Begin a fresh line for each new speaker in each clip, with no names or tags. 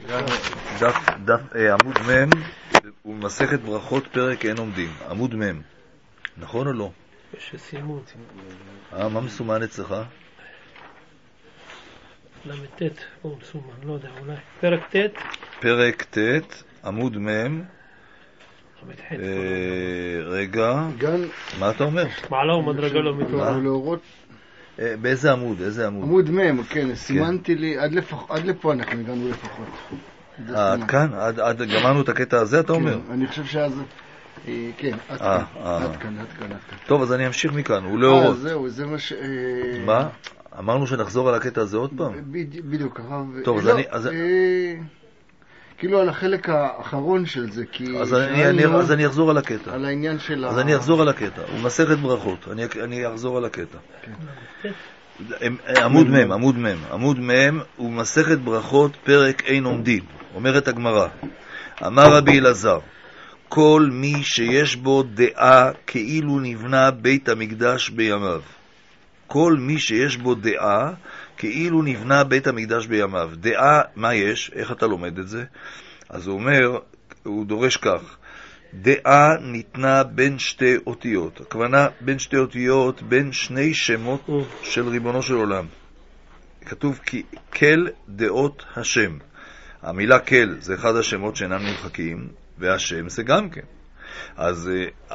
עמוד מ' ומסכת ברכות פרק אין עומדים. עמוד מ', נכון או לא?
שסיימו.
מה מסומן אצלך?
למ"ט, פה מסומן, לא יודע, אולי. פרק ט'.
פרק ט', עמוד מ'. רגע, מה אתה אומר?
מעלה ומדרגה לא מתואר.
להורות.
באיזה עמוד? איזה עמוד?
עמוד מ', כן, סימנתי לי, עד לפה אנחנו הגענו לפחות.
עד כאן? עד גמרנו את הקטע הזה, אתה אומר?
אני חושב שאז, כן, עד כאן.
טוב, אז אני אמשיך מכאן, הוא להורות.
זהו, זה מה ש...
מה? אמרנו שנחזור על הקטע הזה עוד פעם?
בדיוק, הרב.
טוב, אז
כאילו על החלק האחרון של זה, כי...
אז אני אחזור על הקטע.
על העניין של
אז אני אחזור על הקטע. הוא מסכת ברכות. אני אחזור על הקטע. עמוד מ' הוא מסכת ברכות פרק אין עומדים. אומרת הגמרא, אמר רבי אלעזר, כל מי שיש בו דעה כאילו נבנה בית המקדש בימיו. כל מי שיש בו דעה כאילו נבנה בית המקדש בימיו. דעה, מה יש? איך אתה לומד את זה? אז הוא אומר, הוא דורש כך, דעה ניתנה בין שתי אותיות. הכוונה בין שתי אותיות, בין שני שמות של ריבונו של עולם. כתוב כי כל דעות השם. המילה כל זה אחד השמות שאינם נמחקים, והשם זה גם כן. אז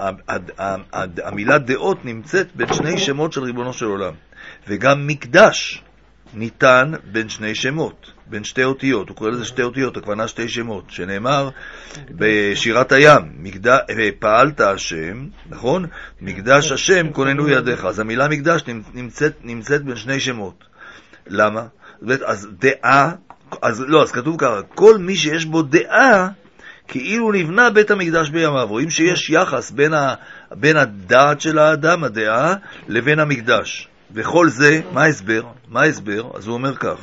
המילה דעות נמצאת בין שני שמות של ריבונו של עולם. וגם מקדש ניתן בין שני שמות, בין שתי אותיות. הוא קורא לזה שתי אותיות, הכוונה שתי שמות, שנאמר בשירת הים, פעלת השם, נכון? מקדש השם כוננו ידיך. אז המילה מקדש נמצאת בין שני שמות. למה? אז דעה, אז כתוב ככה, כל מי שיש בו דעה כאילו נבנה בית המקדש בימיו. רואים שיש יחס בין הדעת של האדם, הדעה, לבין המקדש. וכל זה, מה ההסבר? אז הוא אומר כך,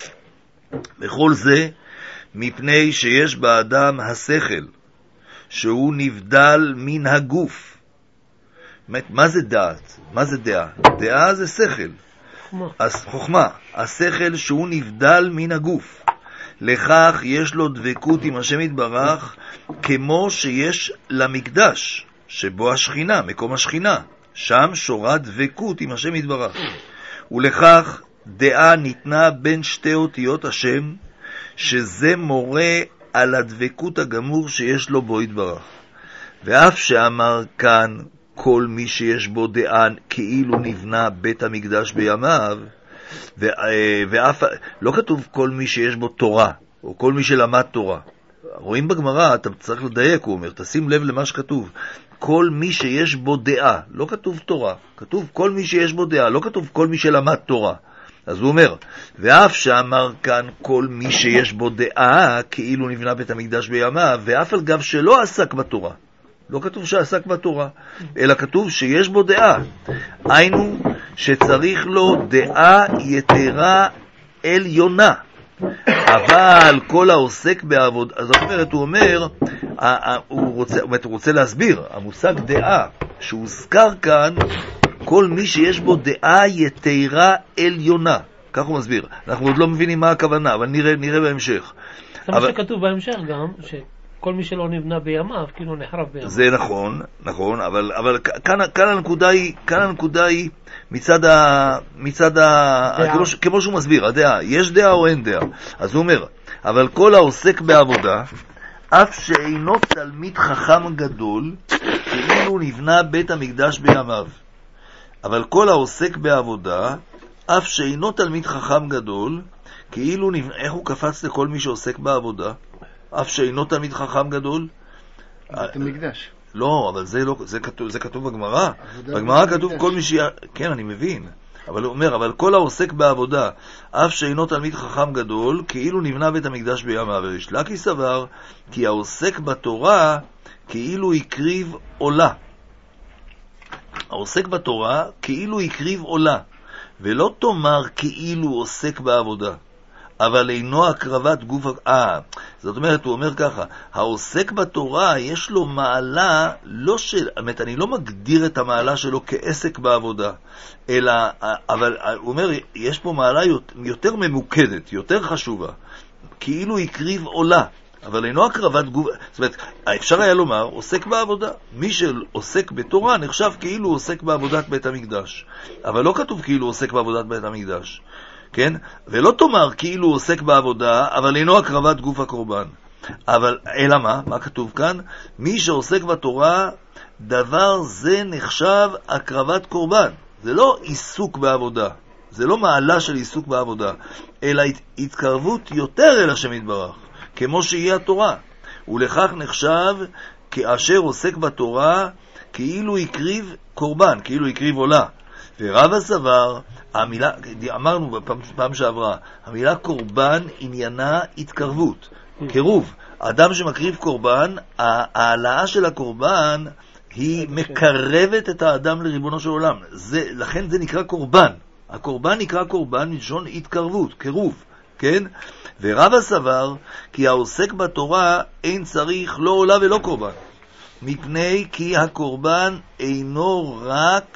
וכל זה מפני שיש באדם השכל, שהוא נבדל מן הגוף. מה זה דעת? מה זה דעה? דעה זה שכל. חוכמה. השכל שהוא נבדל מן הגוף. לכך יש לו דבקות עם השם יתברך, כמו שיש למקדש, שבו השכינה, מקום השכינה. שם שורה דבקות עם השם יתברך. ולכך דעה ניתנה בין שתי אותיות השם, שזה מורה על הדבקות הגמור שיש לו בו יתברך. ואף שאמר כאן כל מי שיש בו דעה כאילו נבנה בית המקדש בימיו, ואף לא כתוב כל מי שיש בו תורה או כל מי שלמד תורה. רואים בגמרא, אתה צריך לדייק, הוא אומר, תשים לב למה שכתוב, כל מי שיש בו דעה, לא כתוב תורה, כתוב כל מי שיש בו דעה, לא כתוב כל מי שלמד תורה. אז הוא אומר, ואף שאמר כאן כל מי שיש בו דעה כאילו נבנה בית המקדש בימיו, ואף על גב שלא עסק בתורה, לא כתוב שעסק בתורה, אלא כתוב שיש בו דעה. היינו שצריך לו דעה יתרה עליונה. אבל כל העוסק בעבוד, אז הוא אומר, הוא רוצה להסביר, המושג דעה שהוזכר כאן, כל מי שיש בו דעה יתרה עליונה. כך הוא מסביר. אנחנו עוד לא מבינים מה הכוונה, אבל נראה בהמשך.
זה מה שכתוב בהמשך גם, כל מי שלא נבנה בימיו, כאילו נחרב בימיו.
זה נכון, אבל כאן הנקודה היא מצד כמו שהוא מסביר, הדעה, יש דעה או אין דעה. אז הוא אומר, אבל כל העוסק בעבודה, אף שאינו תלמיד חכם גדול, כאילו נבנה בית המקדש בימיו. אבל כל העוסק בעבודה, אף שאינו תלמיד חכם גדול, כאילו נבנה, איך הוא קפץ לכל מי שעוסק בעבודה? אף שאינו תלמיד חכם גדול?
בית המקדש.
לא, אבל זה כתוב בגמרא. בגמרא כתוב כל מי כן, אני מבין. אבל הוא אומר, אבל כל העוסק בעבודה, אף שאינו תלמיד חכם גדול, כאילו נבנה בית המקדש בימיו. ויש לקי סבר, כי העוסק בתורה, כאילו הקריב עולה. העוסק בתורה, כאילו הקריב עולה. ולא תאמר כאילו עוסק בעבודה. אבל אינו הקרבת גוף... זאת אומרת, הוא אומר ככה, העוסק בתורה יש לו מעלה לא של... זאת אומרת, אני לא מגדיר את המעלה שלו כעסק בעבודה, אלא, אבל הוא אומר, יש פה מעלה יותר ממוקדת, יותר חשובה, כאילו הקריב עולה, אבל אינו הקרבת גוף... זאת אומרת, אפשר היה לומר, עוסק בעבודה. מי שעוסק בתורה נחשב כאילו עוסק בעבודת בית המקדש. אבל לא כתוב כאילו עוסק בעבודת בית המקדש. כן? ולא תאמר כאילו עוסק בעבודה, אבל אינו הקרבת גוף הקורבן. אבל, אלא מה? מה כתוב כאן? מי שעוסק בתורה, דבר זה נחשב הקרבת קורבן. זה לא עיסוק בעבודה. זה לא מעלה של עיסוק בעבודה, אלא התקרבות יותר אל השם יתברך, כמו שהיא התורה. ולכך נחשב כאשר עוסק בתורה, כאילו הקריב קורבן, כאילו הקריב עולה. ורב הסבר, המילה, אמרנו בפעם שעברה, המילה קורבן עניינה התקרבות, קירוב. אדם שמקריב קורבן, העלאה של הקורבן היא מקרבת את האדם לריבונו של עולם. לכן זה נקרא קורבן. הקורבן נקרא קורבן מלשון התקרבות, קירוב, כן? ורב הסבר, כי העוסק בתורה אין צריך לא עולה ולא קורבן, מפני כי הקורבן אינו רק...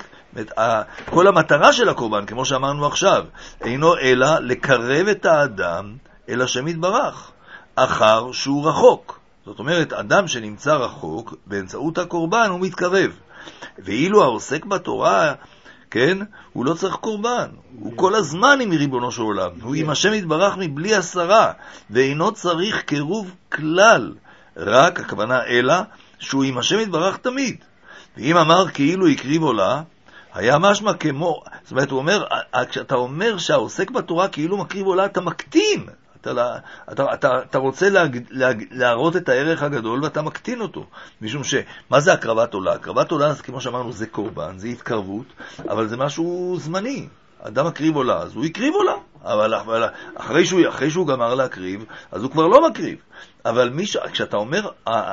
כל המטרה של הקורבן, כמו שאמרנו עכשיו, אינו אלא לקרב את האדם אל השם יתברך, אחר שהוא רחוק. זאת אומרת, אדם שנמצא רחוק, באמצעות הקורבן הוא מתקרב. ואילו העוסק בתורה, כן, הוא לא צריך קורבן. הוא כל הזמן עם ריבונו של עולם. הוא עם השם יתברך מבלי הסרה, ואינו צריך קירוב כלל. רק, הכוונה אלא, שהוא עם השם יתברך תמיד. ואם אמר כאילו הקריב עולה, היה משמע כמו, זאת אומרת, הוא אומר, כשאתה אומר שהעוסק בתורה כאילו מקריב עולה, אתה מקטין. אתה רוצה להראות את הערך הגדול ואתה מקטין אותו. משום מה זה הקרבת עולה? הקרבת עולה, כמו שאמרנו, זה קורבן, זה התקרבות, אבל זה משהו זמני. אדם מקריב עולה, אז הוא יקריב עולה. אבל אחרי שהוא גמר להקריב, אז הוא כבר לא מקריב. אבל כשאתה אומר,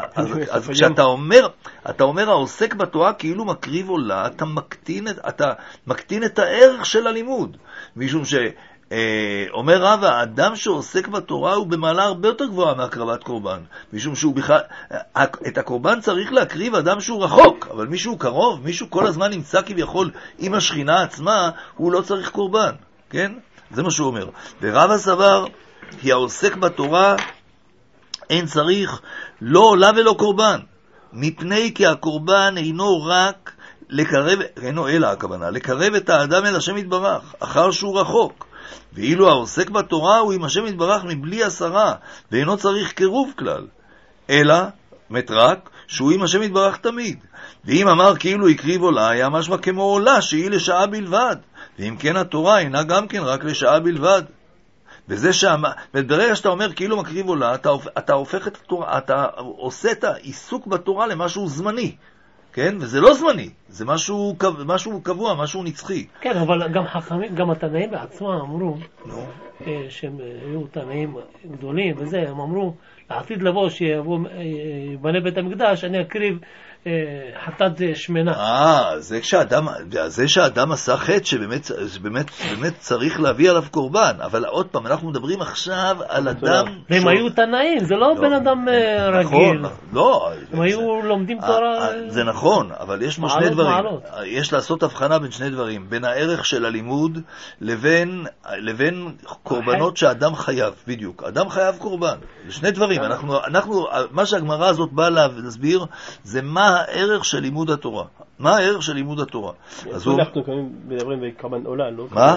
אתה אומר העוסק בתורה כאילו מקריב עולה, אתה מקטין את הערך של הלימוד. משום אומר רב, האדם שעוסק בתורה הוא במעלה הרבה יותר גבוהה מהקרבת קורבן. משום שהוא בכלל, את הקורבן צריך להקריב אדם שהוא רחוק, אבל מישהו קרוב, מישהו כל הזמן נמצא כביכול עם השכינה עצמה, הוא לא צריך קורבן. כן? זה מה שהוא אומר. ורב הסבר, כי העוסק בתורה אין צריך לא עולה ולא קורבן, מפני כי הקורבן אינו רק לקרב, אינו אלא הכוונה, לקרב את האדם אל השם יתברך, אחר שהוא רחוק. ואילו העוסק בתורה הוא עם השם יתברך מבלי הסרה, ואינו צריך קירוב כלל, אלא מטרק שהוא עם השם יתברך תמיד. ואם אמר כאילו הקריב עולה, היה משמע כמו עולה שהיא לשעה בלבד, ואם כן התורה אינה גם כן רק לשעה בלבד. ברגע שאתה אומר כאילו מקריב עולה, אתה הופך את התורה, אתה עושה את העיסוק בתורה למשהו זמני, כן? וזה לא זמני, זה משהו קבוע, משהו נצחי.
כן, אבל גם חכמים, גם התנאים בעצמם אמרו, שהם היו תנאים גדולים וזה, הם אמרו, לעתיד לבוא שיבנה בית המקדש, אני אקריב חטאת שמנה.
זה שהאדם עשה חטא שבאמת צריך להביא עליו קורבן, אבל עוד פעם, אנחנו מדברים עכשיו על אדם...
והם היו תנאים, זה לא בן אדם רגיל.
לא.
הם היו לומדים תורה...
זה נכון, אבל יש שני דברים. יש לעשות הבחנה בין שני דברים, בין הערך של הלימוד לבין קורבנות שאדם חייב, בדיוק. אדם חייב קורבן. זה שני דברים. מה שהגמרא הזאת באה להסביר, זה מה הערך של לימוד התורה. מה הערך של לימוד התורה? אז
אנחנו מדברים בקורבן עולה, לא?
מה?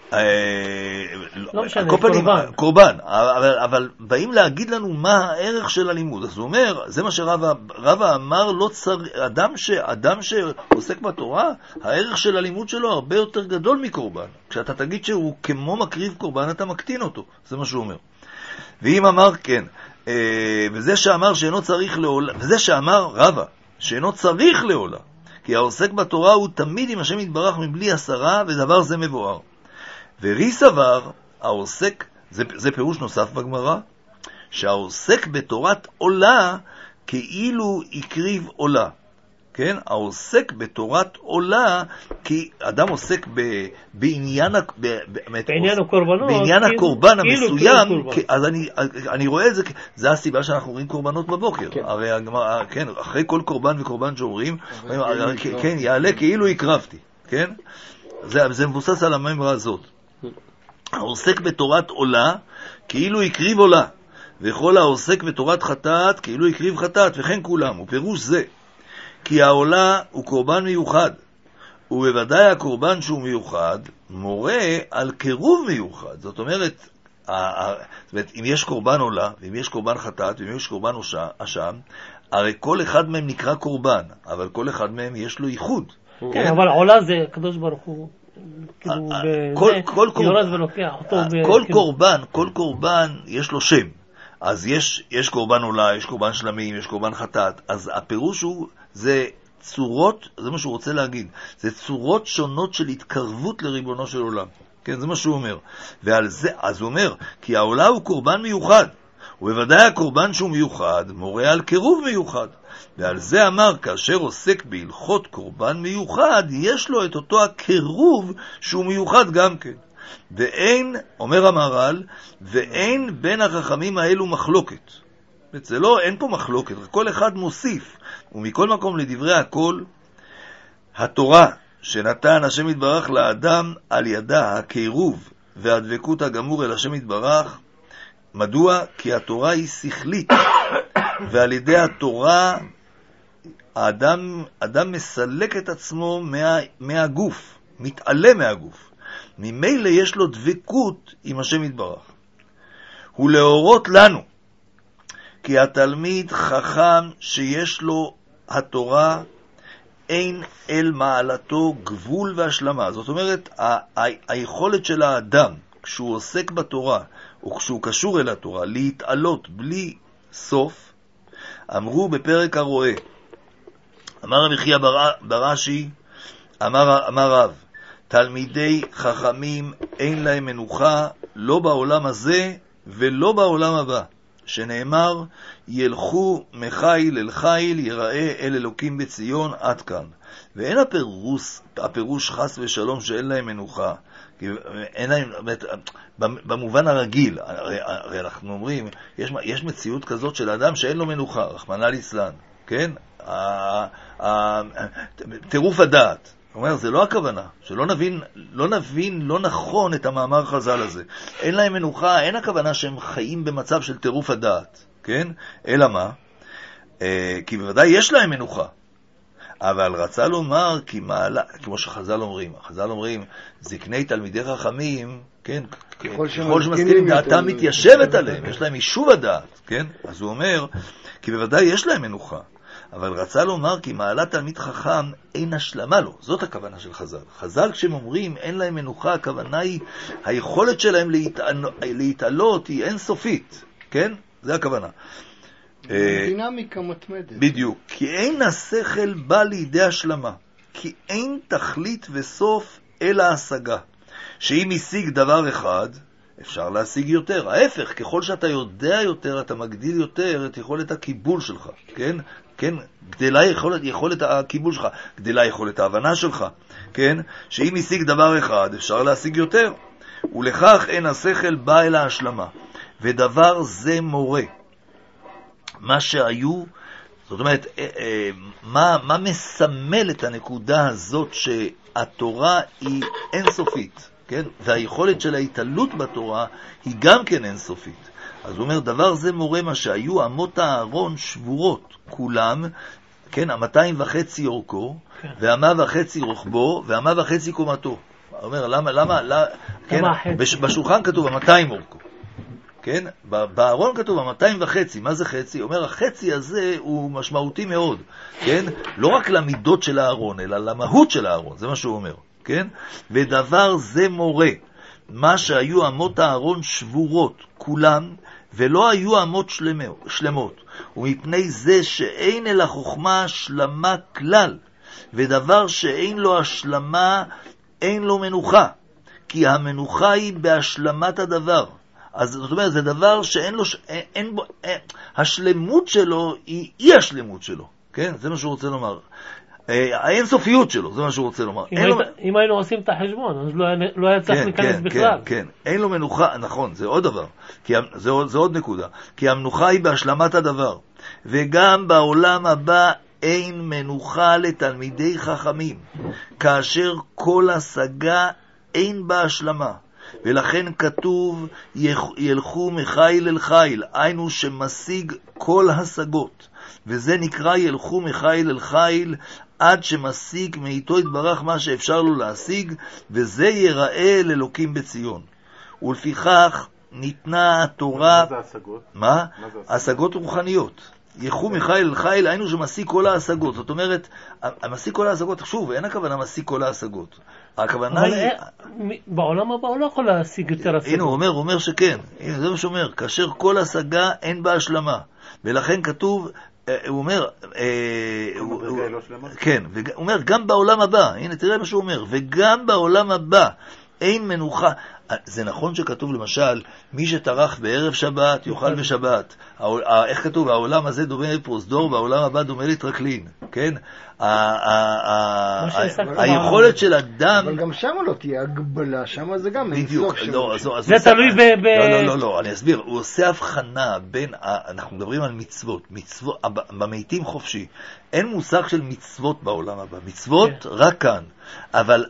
לא משנה,
קורבן. אבל באים להגיד לנו מה הערך של הלימוד. אז הוא אומר, זה מה שרבא אמר, אדם שעוסק בתורה, הערך של הלימוד שלו הרבה יותר גדול מקורבן. כשאתה תגיד שהוא כמו מקריב קורבן, אתה מקטין אותו. זה מה שהוא אומר. ואם אמר כן, וזה שאמר שאינו צריך לעולה, וזה שאמר רבא, שאינו צריך לעולה, כי העוסק בתורה הוא תמיד עם השם יתברך מבלי הסרה, ודבר זה מבואר. ורי סבר, העוסק, זה פירוש נוסף בגמרא, שהעוסק בתורת עולה כאילו הקריב עולה. כן? העוסק בתורת עולה, כי אדם עוסק בעניין הקורבן המסוים, אז אני רואה את זה, זה הסיבה שאנחנו רואים קורבנות בבוקר. הרי כן, אחרי כל קורבן וקורבן שאומרים, כן, יעלה כאילו הקרבתי, כן? זה מבוסס על המאמרה הזאת. העוסק בתורת עולה, כאילו הקריב עולה, וכל העוסק בתורת חטאת, כאילו הקריב חטאת, וכן כולם. ופירוש זה, כי העולה הוא קורבן מיוחד, ובוודאי הקורבן שהוא מיוחד, מורה על קירוב מיוחד. זאת אומרת, אם יש קורבן עולה, ואם יש קורבן חטאת, ואם יש קורבן אשם, הרי כל אחד מהם נקרא קורבן, אבל כל אחד מהם יש לו ייחוד.
כן, אבל עולה זה הקדוש ברוך הוא,
כל קורבן יש לו שם. אז יש קורבן עולה, יש קורבן שלמים, יש קורבן חטאת. אז הפירוש הוא, זה צורות, זה מה שהוא רוצה להגיד, זה צורות שונות של התקרבות לריבונו של עולם. כן, זה מה שהוא אומר. ועל זה, אז הוא אומר, כי העולה הוא קורבן מיוחד, ובוודאי הקורבן שהוא מיוחד, מורה על קירוב מיוחד. ועל זה אמר, כאשר עוסק בהלכות קורבן מיוחד, יש לו את אותו הקירוב שהוא מיוחד גם כן. ואין, אומר המהר"ל, ואין בין החכמים האלו מחלוקת. זה לא, אין פה מחלוקת, כל אחד מוסיף. ומכל מקום לדברי הכל, התורה שנתן השם יתברך לאדם על ידה הקירוב והדבקות הגמור אל השם יתברך, מדוע? כי התורה היא שכלית, ועל ידי התורה האדם מסלק את עצמו מהגוף, מתעלה מהגוף. ממילא יש לו דבקות עם השם יתברך. הוא להורות לנו, כי התלמיד חכם שיש לו התורה, אין אל מעלתו גבול והשלמה. זאת אומרת, היכולת של האדם, כשהוא עוסק בתורה, או כשהוא קשור אל התורה, להתעלות בלי סוף, אמרו בפרק הרואה, אמר רבי חייא ברש"י, אמר רב, תלמידי חכמים אין להם מנוחה, לא בעולם הזה ולא בעולם הבא, שנאמר, ילכו מחיל אל חיל, יראה אל אלוקים בציון, עד כאן. ואין הפירוש חס ושלום שאין להם מנוחה, אין להם, במובן הרגיל, הרי אנחנו אומרים, יש מציאות כזאת של אדם שאין לו מנוחה, רחמנא ליצלן, כן? טירוף הדעת. הוא אומר, זה לא הכוונה, שלא נבין לא נכון את המאמר חז"ל הזה. אין להם מנוחה, אין הכוונה שהם חיים במצב של טירוף הדעת, כן? אלא מה? כי בוודאי יש להם מנוחה. אבל רצה לומר, כמו שחז"ל אומרים, זקני תלמידי חכמים, כן? ככל שמזכירים דעתם מתיישבת עליהם, יש להם יישוב הדעת, כן? אז הוא אומר, כי בוודאי יש להם מנוחה. אבל רצה לומר כי מעלת תלמיד חכם אין השלמה לו. זאת הכוונה של חז"ל. חז"ל כשהם אומרים אין להם מנוחה, הכוונה היא היכולת שלהם להתעלות היא אינסופית. כן? זה הכוונה.
דינמיקה מתמדת.
בדיוק. כי אין השכל בא לידי השלמה. כי אין תכלית וסוף אלא השגה. שאם השיג דבר אחד, אפשר להשיג יותר. ההפך, ככל שאתה יודע יותר, אתה מגדיל יותר את יכולת הקיבול שלך. כן? כן, גדלה יכולת הקיבול שלך, גדלה יכולת ההבנה שלך, כן? שאם השיג דבר אחד, אפשר להשיג יותר. ולכך אין השכל בא אל ההשלמה. ודבר זה מורה. מה שהיו, זאת אומרת, מה מסמל את הנקודה הזאת שהתורה היא אינסופית, כן? והיכולת של ההתעלות בתורה היא גם כן אינסופית. אז הוא אומר, דבר זה מורה מה שהיו אמות הארון שבורות, כולם, כן, 2.5 אורכו, כן. 1.5 רוחבו, 1.5 קומתו. הוא אומר, למה, כן, בשולחן כתוב 200 אורכו, כן, בארון כתוב 200.5, מה זה חצי? הוא אומר, החצי הזה הוא משמעותי מאוד, כן, לא רק למידות של הארון, אלא למהות של הארון, זה מה שהוא אומר, כן, ודבר זה מורה, מה שהיו אמות הארון שבורות, כולם, ולא היו אמות שלמות, ומפני זה שאין אל החוכמה שלמה כלל, ודבר שאין לו השלמה, אין לו מנוחה, כי המנוחה היא בהשלמת הדבר. אז זאת אומרת, זה דבר שאין לו, אין בו, השלמות שלו היא אי השלמות שלו, כן? זה מה שהוא רוצה לומר. האינסופיות שלו, זה מה שהוא רוצה לומר.
אם היינו עושים את החשבון, אז לא היה צריך להיכנס בכלל.
כן, אין לו מנוחה, נכון, זה עוד דבר, זה עוד נקודה, כי המנוחה היא בהשלמת הדבר, וגם בעולם הבא אין מנוחה לתלמידי חכמים, כאשר כל השגה אין בה השלמה, ולכן כתוב ילכו מחיל אל חיל, היינו שמשיג כל השגות, וזה נקרא ילכו מחיל אל חיל, עד שמשיג מאיתו יתברך מה שאפשר לו להשיג, וזה ייראה לאלוקים בציון. ולפיכך ניתנה התורה...
מה זה השגות?
מה? השגות רוחניות. ילכו מחיל אל חיל, היינו שמשיג כל ההשגות. זאת אומרת, המשיג כל ההשגות, שוב, אין הכוונה משיג כל ההשגות. הכוונה היא...
בעולם הבא הוא לא יכול להשיג יותר השגות.
הנה, הוא אומר שכן. הנה, זה מה שאומר. כאשר כל השגה אין בה השלמה. ולכן כתוב... הוא אומר, כן, הוא אומר, גם בעולם הבא, הנה תראה מה שהוא אומר, וגם בעולם הבא אין מנוחה. זה נכון שכתוב למשל, מי שטרח בערב שבת יאכל בשבת. איך כתוב? העולם הזה דומה לפרוזדור, והעולם הבא דומה לטרקלין, כן? היכולת של אדם...
אבל גם שם לא תהיה הגבלה, שם זה גם...
בדיוק,
זה תלוי
לא, אני אסביר. הוא עושה הבחנה בין... אנחנו מדברים על מצוות. במתים חופשי. אין מושג של מצוות בעולם הבא. מצוות רק כאן. אבל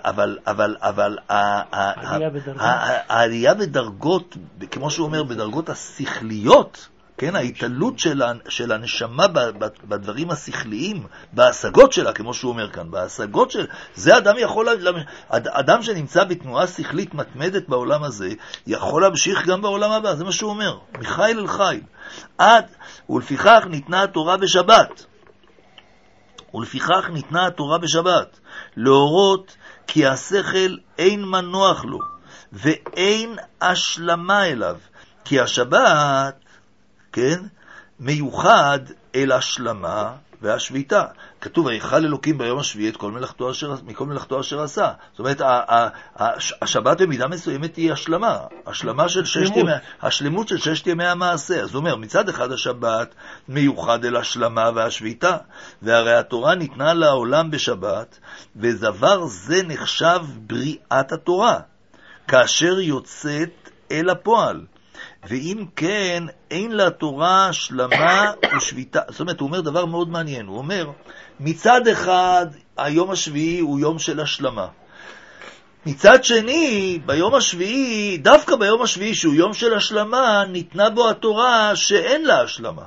העלייה בדרגות, כמו שהוא אומר, בדרגות השכליות, כן, ההתעלות של הנשמה בדברים השכליים, בהשגות שלה, כמו שהוא אומר כאן, בהשגות שלה, זה אדם יכול, אדם שנמצא בתנועה שכלית מתמדת בעולם הזה, יכול להמשיך גם בעולם הבא, זה מה שהוא אומר, מחיל אל חיל. ולפיכך ניתנה התורה בשבת. ולפיכך ניתנה התורה בשבת, להורות כי השכל אין מנוח לו, ואין השלמה אליו, כי השבת, כן, מיוחד אל השלמה והשביתה. כתוב, ויכל אלוקים ביום השביעי את מכל מלאכתו אשר עשה. זאת אומרת, השבת במידה מסוימת היא השלמה. השלמה של השלמות של 6 ימי המעשה. אז הוא אומר, מצד אחד השבת מיוחד אל השלמה והשביתה. והרי התורה ניתנה לעולם בשבת, ודבר זה נחשב בריאת התורה, כאשר יוצאת אל הפועל. ואם כן, אין לתורה השלמה ושביתה. זאת אומרת, הוא אומר דבר מאוד מעניין. הוא אומר, מצד אחד, היום השביעי הוא יום של השלמה. מצד שני, ביום השביעי, דווקא ביום השביעי שהוא יום של השלמה, ניתנה בו התורה שאין לה השלמה.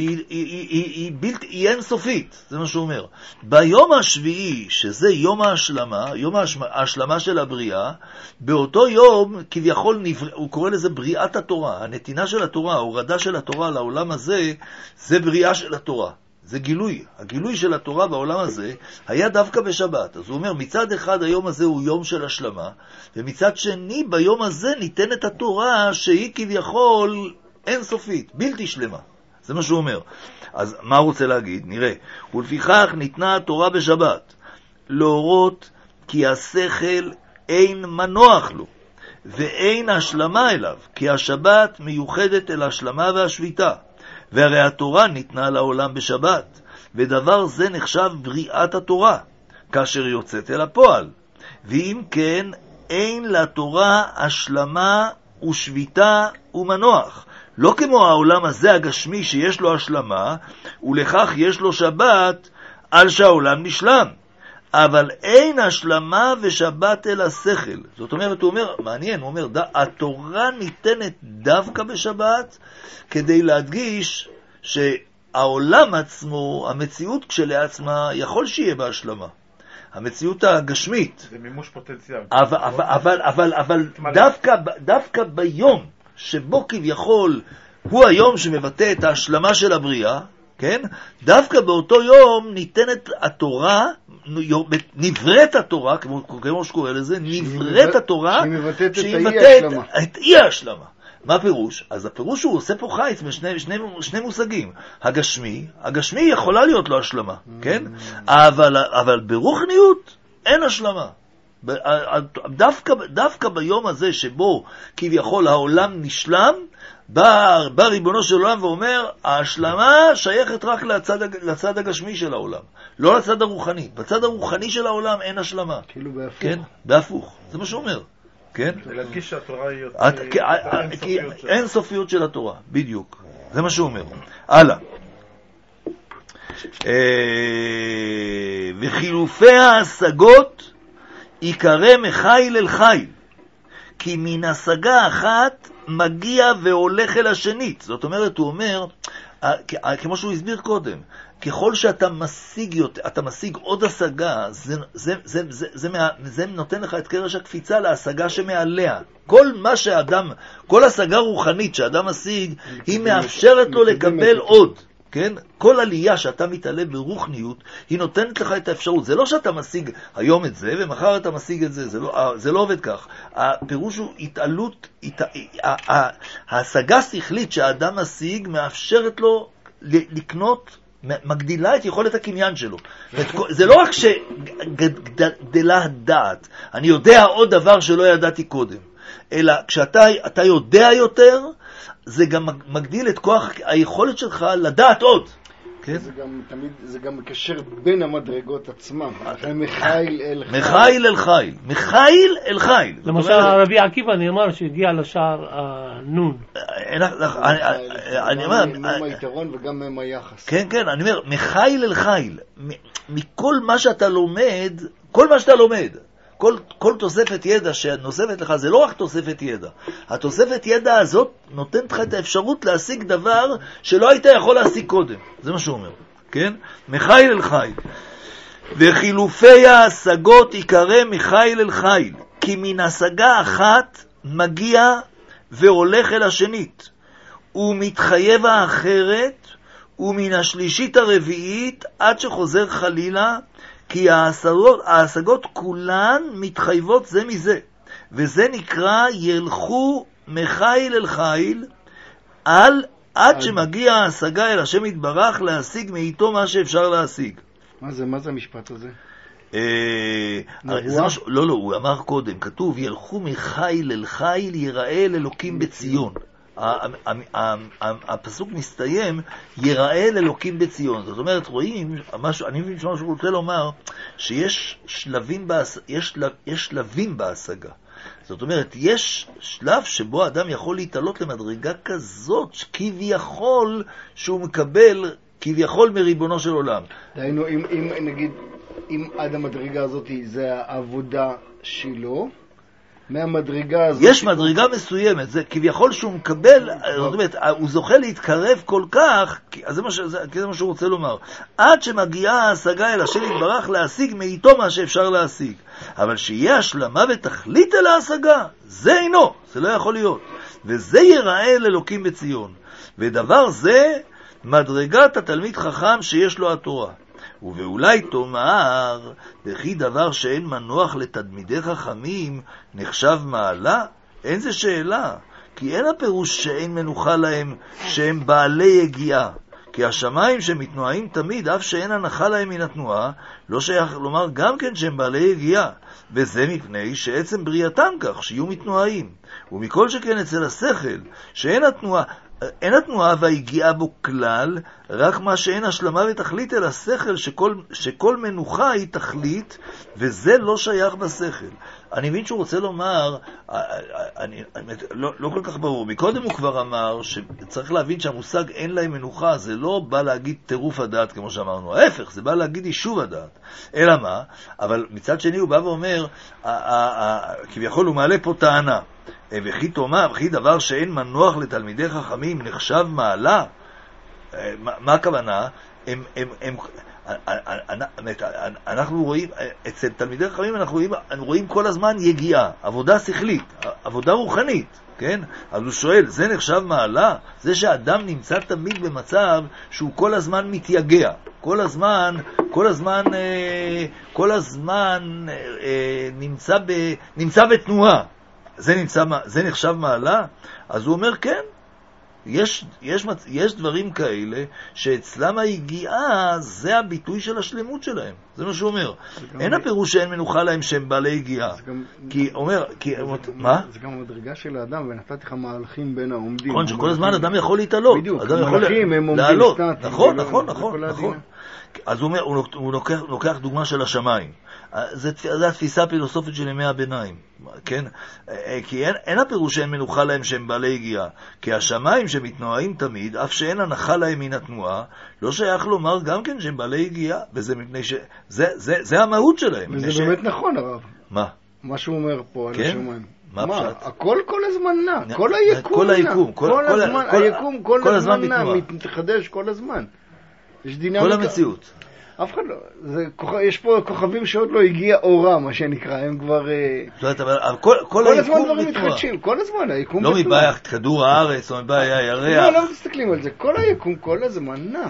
שהיא אינסופית, זה מה שהוא אומר. ביום השביעי, שזה יום ההשלמה, יום ההשלמה של הבריאה, באותו יום, כביכול, הוא קורא לזה בריאת התורה. הנתינה של התורה, ההורדה של התורה לעולם הזה, זה בריאה של התורה. זה גילוי. הגילוי של התורה בעולם הזה היה דווקא בשבת. אז הוא אומר, מצד אחד היום הזה הוא יום של השלמה, ומצד שני, ביום הזה ניתנת התורה שהיא כביכול אינסופית, בלתי שלמה. זה מה שהוא אומר. אז מה הוא רוצה להגיד? נראה. ולפיכך ניתנה התורה בשבת, להורות כי השכל אין מנוח לו, ואין השלמה אליו, כי השבת מיוחדת אל השלמה והשביתה. והרי התורה ניתנה לעולם בשבת, ודבר זה נחשב בריאת התורה, כאשר יוצאת אל הפועל. ואם כן, אין לתורה השלמה ושביתה ומנוח. לא כמו העולם הזה הגשמי שיש לו השלמה, ולכך יש לו שבת על שהעולם נשלם. אבל אין השלמה ושבת אל השכל. זאת אומרת, הוא אומר, מעניין, הוא אומר, התורה ניתנת דווקא בשבת, כדי להדגיש שהעולם עצמו, המציאות כשלעצמה, יכול שיהיה בהשלמה. המציאות הגשמית.
זה מימוש פוטנציאל.
אבל דווקא ביום שבו כביכול הוא היום שמבטא את ההשלמה של הבריאה, כן? דווקא באותו יום ניתנת התורה, נבראת התורה, כמו שקורא לזה, נבראת התורה, שהיא מבטאת את אי ההשלמה. מה הפירוש? אז הפירוש הוא עושה פה חיץ בשני מושגים. הגשמי יכולה להיות לו השלמה, כן? אבל ברוחניות אין השלמה. דווקא ביום הזה שבו כביכול העולם נשלם, בא ריבונו של עולם ואומר, ההשלמה שייכת רק לצד הגשמי של העולם, לא לצד הרוחני. בצד הרוחני של העולם אין השלמה.
כאילו בהפוך.
כן, בהפוך. זה מה שאומר. כן?
להדגיש שהתורה היא
אין סופיות של התורה, בדיוק. זה מה שהוא אומר. הלאה. וחילופי ההשגות יקרא מחיל אל חיל, כי מן השגה אחת מגיע והולך אל השנית. זאת אומרת, הוא אומר, כמו שהוא הסביר קודם, ככל שאתה משיג עוד השגה, זה נותן לך את קרש הקפיצה להשגה שמעליה. כל השגה רוחנית שאדם משיג, היא מאפשרת לו לקבל עוד. כן? כל עלייה שאתה מתעלה ברוחניות, היא נותנת לך את האפשרות. זה לא שאתה משיג היום את זה, ומחר אתה משיג את זה. זה לא עובד כך. הפירוש הוא התעלות, ההשגה שכלית שהאדם משיג, מאפשרת לו לקנות, מגדילה את יכולת הקניין שלו. זה לא רק שגדלה הדעת, אני יודע עוד דבר שלא ידעתי קודם, אלא כשאתה יודע יותר, זה גם מגדיל את כוח היכולת שלך לדעת עוד. כן?
זה גם מקשר בין המדרגות עצמם. מחיל אל חיל.
מחיל אל חיל. מחיל אל חיל.
למשל רבי עקיבא נאמר שהגיע לשער הנון.
אני אומר, גם היתרון וגם מהם היחס.
כן, כן, אני אומר, מחיל אל חיל. מכל מה שאתה לומד, כל מה שאתה לומד, כל תוספת ידע שנוספת לך, זה לא רק תוספת ידע. התוספת ידע הזאת נותנת לך את האפשרות להשיג דבר שלא היית יכול להשיג קודם. זה מה שהוא אומר. כן? מחיל אל חיל. וחילופי ההשגות יקרא מחיל אל חיל, כי מן השגה אחת מגיע והולך אל השנית, ומתחייב האחרת, ומן השלישית הרביעית עד שחוזר חלילה, כי ההשגות כולן מתחייבות זה מזה, וזה נקרא ילכו מחיל אל חיל, עד שמגיע ההשגה אל השם יתברך להשיג מאיתו מה שאפשר להשיג.
מה זה המשפט הזה?
לא, הוא אמר קודם, כתוב ילכו מחיל אל חיל יראה לאלוקים בציון. הפסוק מסתיים יראה לאלוקים בציון. זאת אומרת, רואים, אני מבין שמה שהוא רוצה לומר, שיש שלבים בהשגה. זאת אומרת, יש שלב שבו האדם יכול להתעלות למדרגה כזאת, כביכול שהוא מקבל, כביכול מריבונו של עולם.
דהיינו, אם נגיד, אם עד המדרגה הזאת זה העבודה שלו, מהמדרגה הזאת... יש
מדרגה מסוימת, זה כביכול שהוא מקבל, זאת אומרת, הוא זוכה להתקרב כל כך, אז זה מה שהוא רוצה לומר. עד שמגיעה ההשגה אל השם יתברך להשיג מאיתו מה שאפשר להשיג. אבל שיהיה השלמה ותכלית אל ההשגה, זה אינו, זה לא יכול להיות. וזה יראה לאלוקים בציון. ודבר זה, מדרגת התלמיד חכם שיש לו התורה. ואולי תאמר, וכי דבר שאין מנוח לתלמידי חכמים נחשב מעלה? אין זה שאלה, כי אין הפירוש שאין מנוחה להם שהם בעלי יגיעה. כי השמיים שמתנועים תמיד, אף שאין הנחה להם מן התנועה, לא שייך לומר גם כן שהם בעלי יגיעה. וזה מפני שעצם בריאתם כך, שיהיו מתנועים. ומכל שכן אצל השכל, שאין התנועה, אין התנועה והגיעה בו כלל, רק מה שאין השלמה ותכלית אל השכל, שכל מנוחה היא תכלית, וזה לא שייך בשכל. אני מבין שהוא רוצה לומר, לא כל כך ברור. מקודם הוא כבר אמר שצריך להבין שהמושג אין להם מנוחה, זה לא בא להגיד טירוף הדעת כמו שאמרנו, ההפך, זה בא להגיד יישוב הדעת. אלא מה? אבל מצד שני הוא בא ואומר, כביכול הוא מעלה פה טענה, וכי תאמר, וכי דבר שאין מנוח לתלמידי חכמים נחשב מעלה? מה הכוונה? אנחנו רואים, אצל תלמידי חכמים אנחנו רואים כל הזמן יגיעה, עבודה שכלית, עבודה רוחנית, כן? אז הוא שואל, זה נחשב מעלה? זה שהאדם נמצא תמיד במצב שהוא כל הזמן מתייגע, כל הזמן נמצא בתנועה. זה נחשב מעלה? אז הוא אומר כן, יש דברים כאלה שאצלם היגיעה זה הביטוי של השלמות שלהם. זה מה שהוא אומר. אין הפירוש שאין מנוחה להם שהם בעלי יגיעה. כי אומר, מה?
זה גם המדרגה של האדם, ונתתי לך מהלכים בין העומדים.
נכון, שכל הזמן אדם יכול להתעלות.
בדיוק, המהלכים הם עומדים סטטיים.
נכון. אז הוא אומר, הוא לוקח דוגמה של השמיים. זה התפיסה הפילוסופית של ימי הביניים, כן? כי אין הפירוש שאין מנוחה להם שהם בעלי יגיעה, כי השמיים שמתנועים תמיד, אף שאין הנחה להם מן התנועה, לא שייך לומר גם כן שהם בעלי יגיעה, וזה מפני זה המהות שלהם.
וזה באמת נכון, הרב.
מה?
מה שהוא אומר פה על השמיים.
מה פשט?
הכל כל הזמן נע, כל היקום נע. היקום כל הזמן נע, מתחדש כל הזמן. יש דינמיקה.
כל המציאות.
אף אחד לא, יש פה כוכבים שעוד לא הגיע אורה, מה שנקרא, הם כבר...
כל
הזמן דברים מתחדשים, כל הזמן, היקום...
לא מבעיה כדור הארץ, או מבעיה הירח.
לא מסתכלים על זה, כל היקום כל הזמן נע.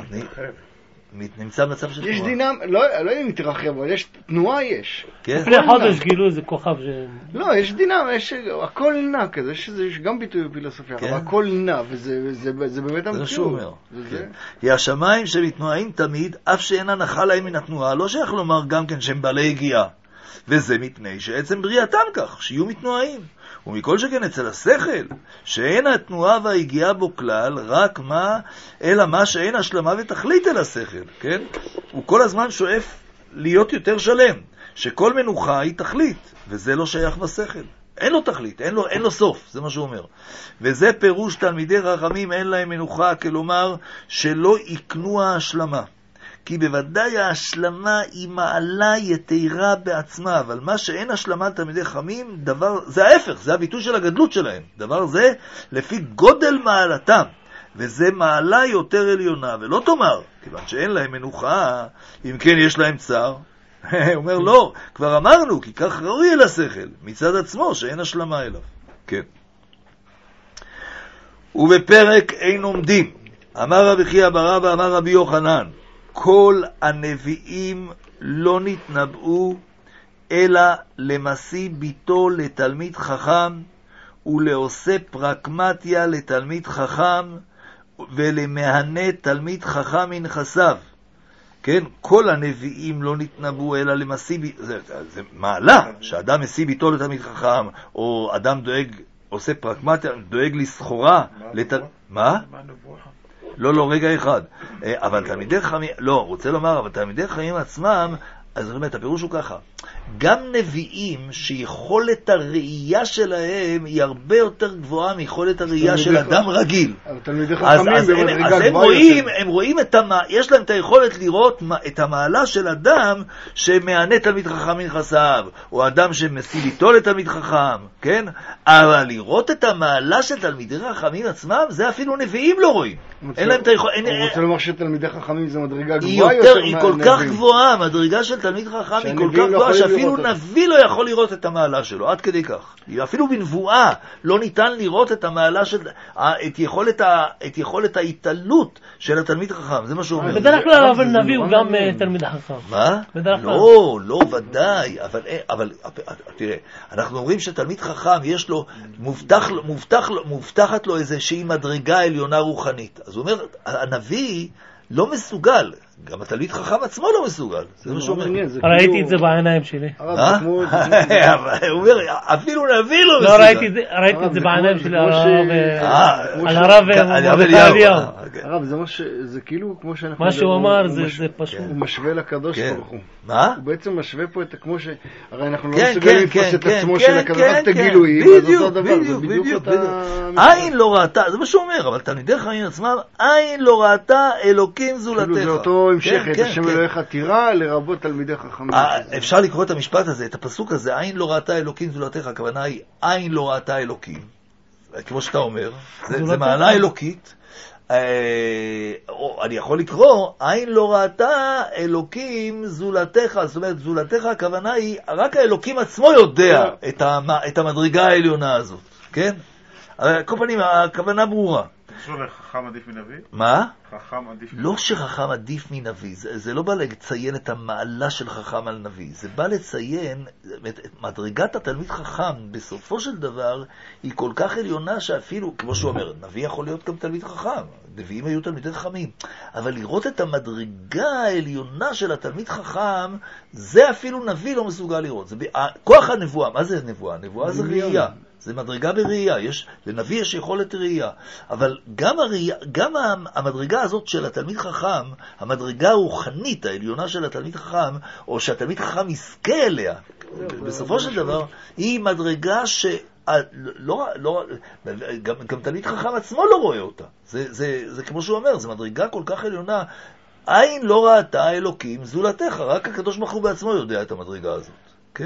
נמצא במצב של תנועה.
יש דינמיקה, לא אם מתרחב, אבל יש תנועה יש.
לפני חודש גילו איזה כוכב ש...
לא, יש דינמיקה, הכל נע כזה, יש גם ביטוי בפילוסופיה, אבל הכל נע, וזה באמת המציאות.
זה שהוא אומר. כי השמיים שמתנועים תמיד, אף שאין הנחה להם מן התנועה, לא שייך לומר גם כן שהם בעלי יגיעה. וזה מפני שעצם בריאתם כך, שיהיו מתנועים. ומכל שכן אצל השכל, שאין התנועה והיגיעה בו כלל, רק מה, אלא מה שאין השלמה ותכלית אל השכל, כן? הוא כל הזמן שואף להיות יותר שלם, שכל מנוחה היא תכלית, וזה לא שייך בשכל. אין לו תכלית, אין לו סוף, זה מה שהוא אומר. וזה פירוש תלמידי חכמים אין להם מנוחה, כלומר שלא יקנו ההשלמה. כי בוודאי ההשלמה היא מעלה יתירה בעצמה, אבל מה שאין השלמה תלמידי חכמים, זה ההפך, זה הביטוי של הגדלות שלהם. דבר זה לפי גודל מעלתם, וזה מעלה יותר עליונה, ולא תאמר, כיוון שאין להם מנוחה, אם כן יש להם צער. הוא אומר לא, כבר אמרנו, כי כך ראוי אל השכל, מצד עצמו שאין השלמה אליו. כן. ובפרק אין עומדים, אמר רבי חייא בר אבא, אמר רבי יוחנן, כל הנביאים לא נתנבאו אלא למשיא ביתו לתלמיד חכם ולעושה פרקמטיה לתלמיד חכם ולמהנה תלמיד חכם מנכסיו. כן, כל הנביאים לא נתנבאו אלא למשיא ביתו, זה מעלה שאדם משיא ביתו לתלמיד חכם, או אדם דואג, עושה פרקמטיה, דואג לסחורה. מה? לא, רגע אחד. אבל תלמידי חכמים, לא, רוצה לומר, אבל תלמידי חכמים עצמם, אז זאת אומרת, הפירוש הוא ככה. גם נביאים שיכולת הראייה שלהם היא הרבה יותר גבוהה מיכולת הראייה של אדם רגיל.
אבל תלמידי חכמים במדרגה גבוהה יותר.
הם רואים יש להם את היכולת לראות את המעלה של אדם שמענה תלמיד חכם מנכסיו, או אדם שמשיא ביתו לתלמיד חכם, כן? אבל לראות את המעלה של תלמידי חכמים עצמם, זה אפילו נביאים לא רואים. אין להם את היכולת.
אני רוצה לומר שתלמידי חכמים זה מדרגה גבוהה יותר.
היא כל כך גבוהה, המדרגה של תלמיד חכם היא כל כך גבוהה, שאפילו נביא לא יכול לראות את המעלה שלו, עד כדי כך. אפילו בנבואה לא ניתן לראות את המעלה של, את יכולת ההתעלות של התלמיד החכם, זה מה שהוא אומר.
בדרך כלל אבל נביא הוא גם תלמיד החכם.
מה? לא, ודאי, אבל תראה, אנחנו אומרים שתלמיד חכם יש לו, מובטחת לו איזושהי מדרגה עליונה רוחנית. אז הוא אומר, הנביא לא מסוגל, גם התלמיד חכם עצמו לא מסוגל. זה מה שאומר.
ראיתי את זה בעיניים שלי.
הוא אומר, אפילו נביא לא מסוגל.
לא, ראיתי את זה בעיניים שלי על הרב אליהו.
הרב, זה כאילו כמו שאנחנו...
מה שהוא אמר זה פשוט.
הוא משווה לקדוש ברוך הוא.
מה?
הוא בעצם משווה פה את כמו ש... הרי אנחנו לא מסוגלים לתפוס את עצמו של הקדוש, רק את הגילויים, אז אותו דבר, זה בדיוק אותה...
עין לא ראתה, זה מה שהוא אומר, אבל תלמידי חכמים עצמם, עין לא ראתה אלוקים זולתך.
זה אותו המשך, את השם אלוהיך תירא, לרבות תלמידי חכמים.
אפשר לקרוא את המשפט הזה, את הפסוק הזה, עין לא ראתה אלוקים זולתך, הכוונה היא, עין לא ראתה אלוקים, כמו שאתה אומר, זה מעלה אלוקית. אני יכול לקרוא, עין לא ראתה אלוקים זולתך, זאת אומרת, זולתך הכוונה היא, רק האלוקים עצמו יודע את המדרגה העליונה הזאת, כן? כל פנים, הכוונה ברורה.
שוב, חכם עדיף מנביא?
מה?
חכם עדיף מנביא.
לא שחכם עדיף מנביא, זה לא בא לציין את המעלה של חכם על נביא, זה בא לציין, מדרגת התלמיד חכם בסופו של דבר היא כל כך עליונה שאפילו, כמו שהוא אומר, נביא יכול להיות גם תלמיד חכם, נביאים היו תלמידי חכמים, אבל לראות את המדרגה העליונה של התלמיד חכם, זה אפילו נביא לא מסוגל לראות. זה, כוח הנבואה, מה זה נבואה? נבואה זה ראייה. זה מדרגה בראייה, לנביא יש יכולת ראייה, אבל גם המדרגה הזאת של התלמיד חכם, המדרגה הרוחנית העליונה של התלמיד חכם, או שהתלמיד חכם יזכה אליה, בסופו של דבר, היא מדרגה גם תלמיד חכם עצמו לא רואה אותה. זה כמו שהוא אומר, זה מדרגה כל כך עליונה, עין לא ראתה אלוקים זולתך, רק הקדוש ברוך הוא בעצמו יודע את המדרגה הזאת, כן?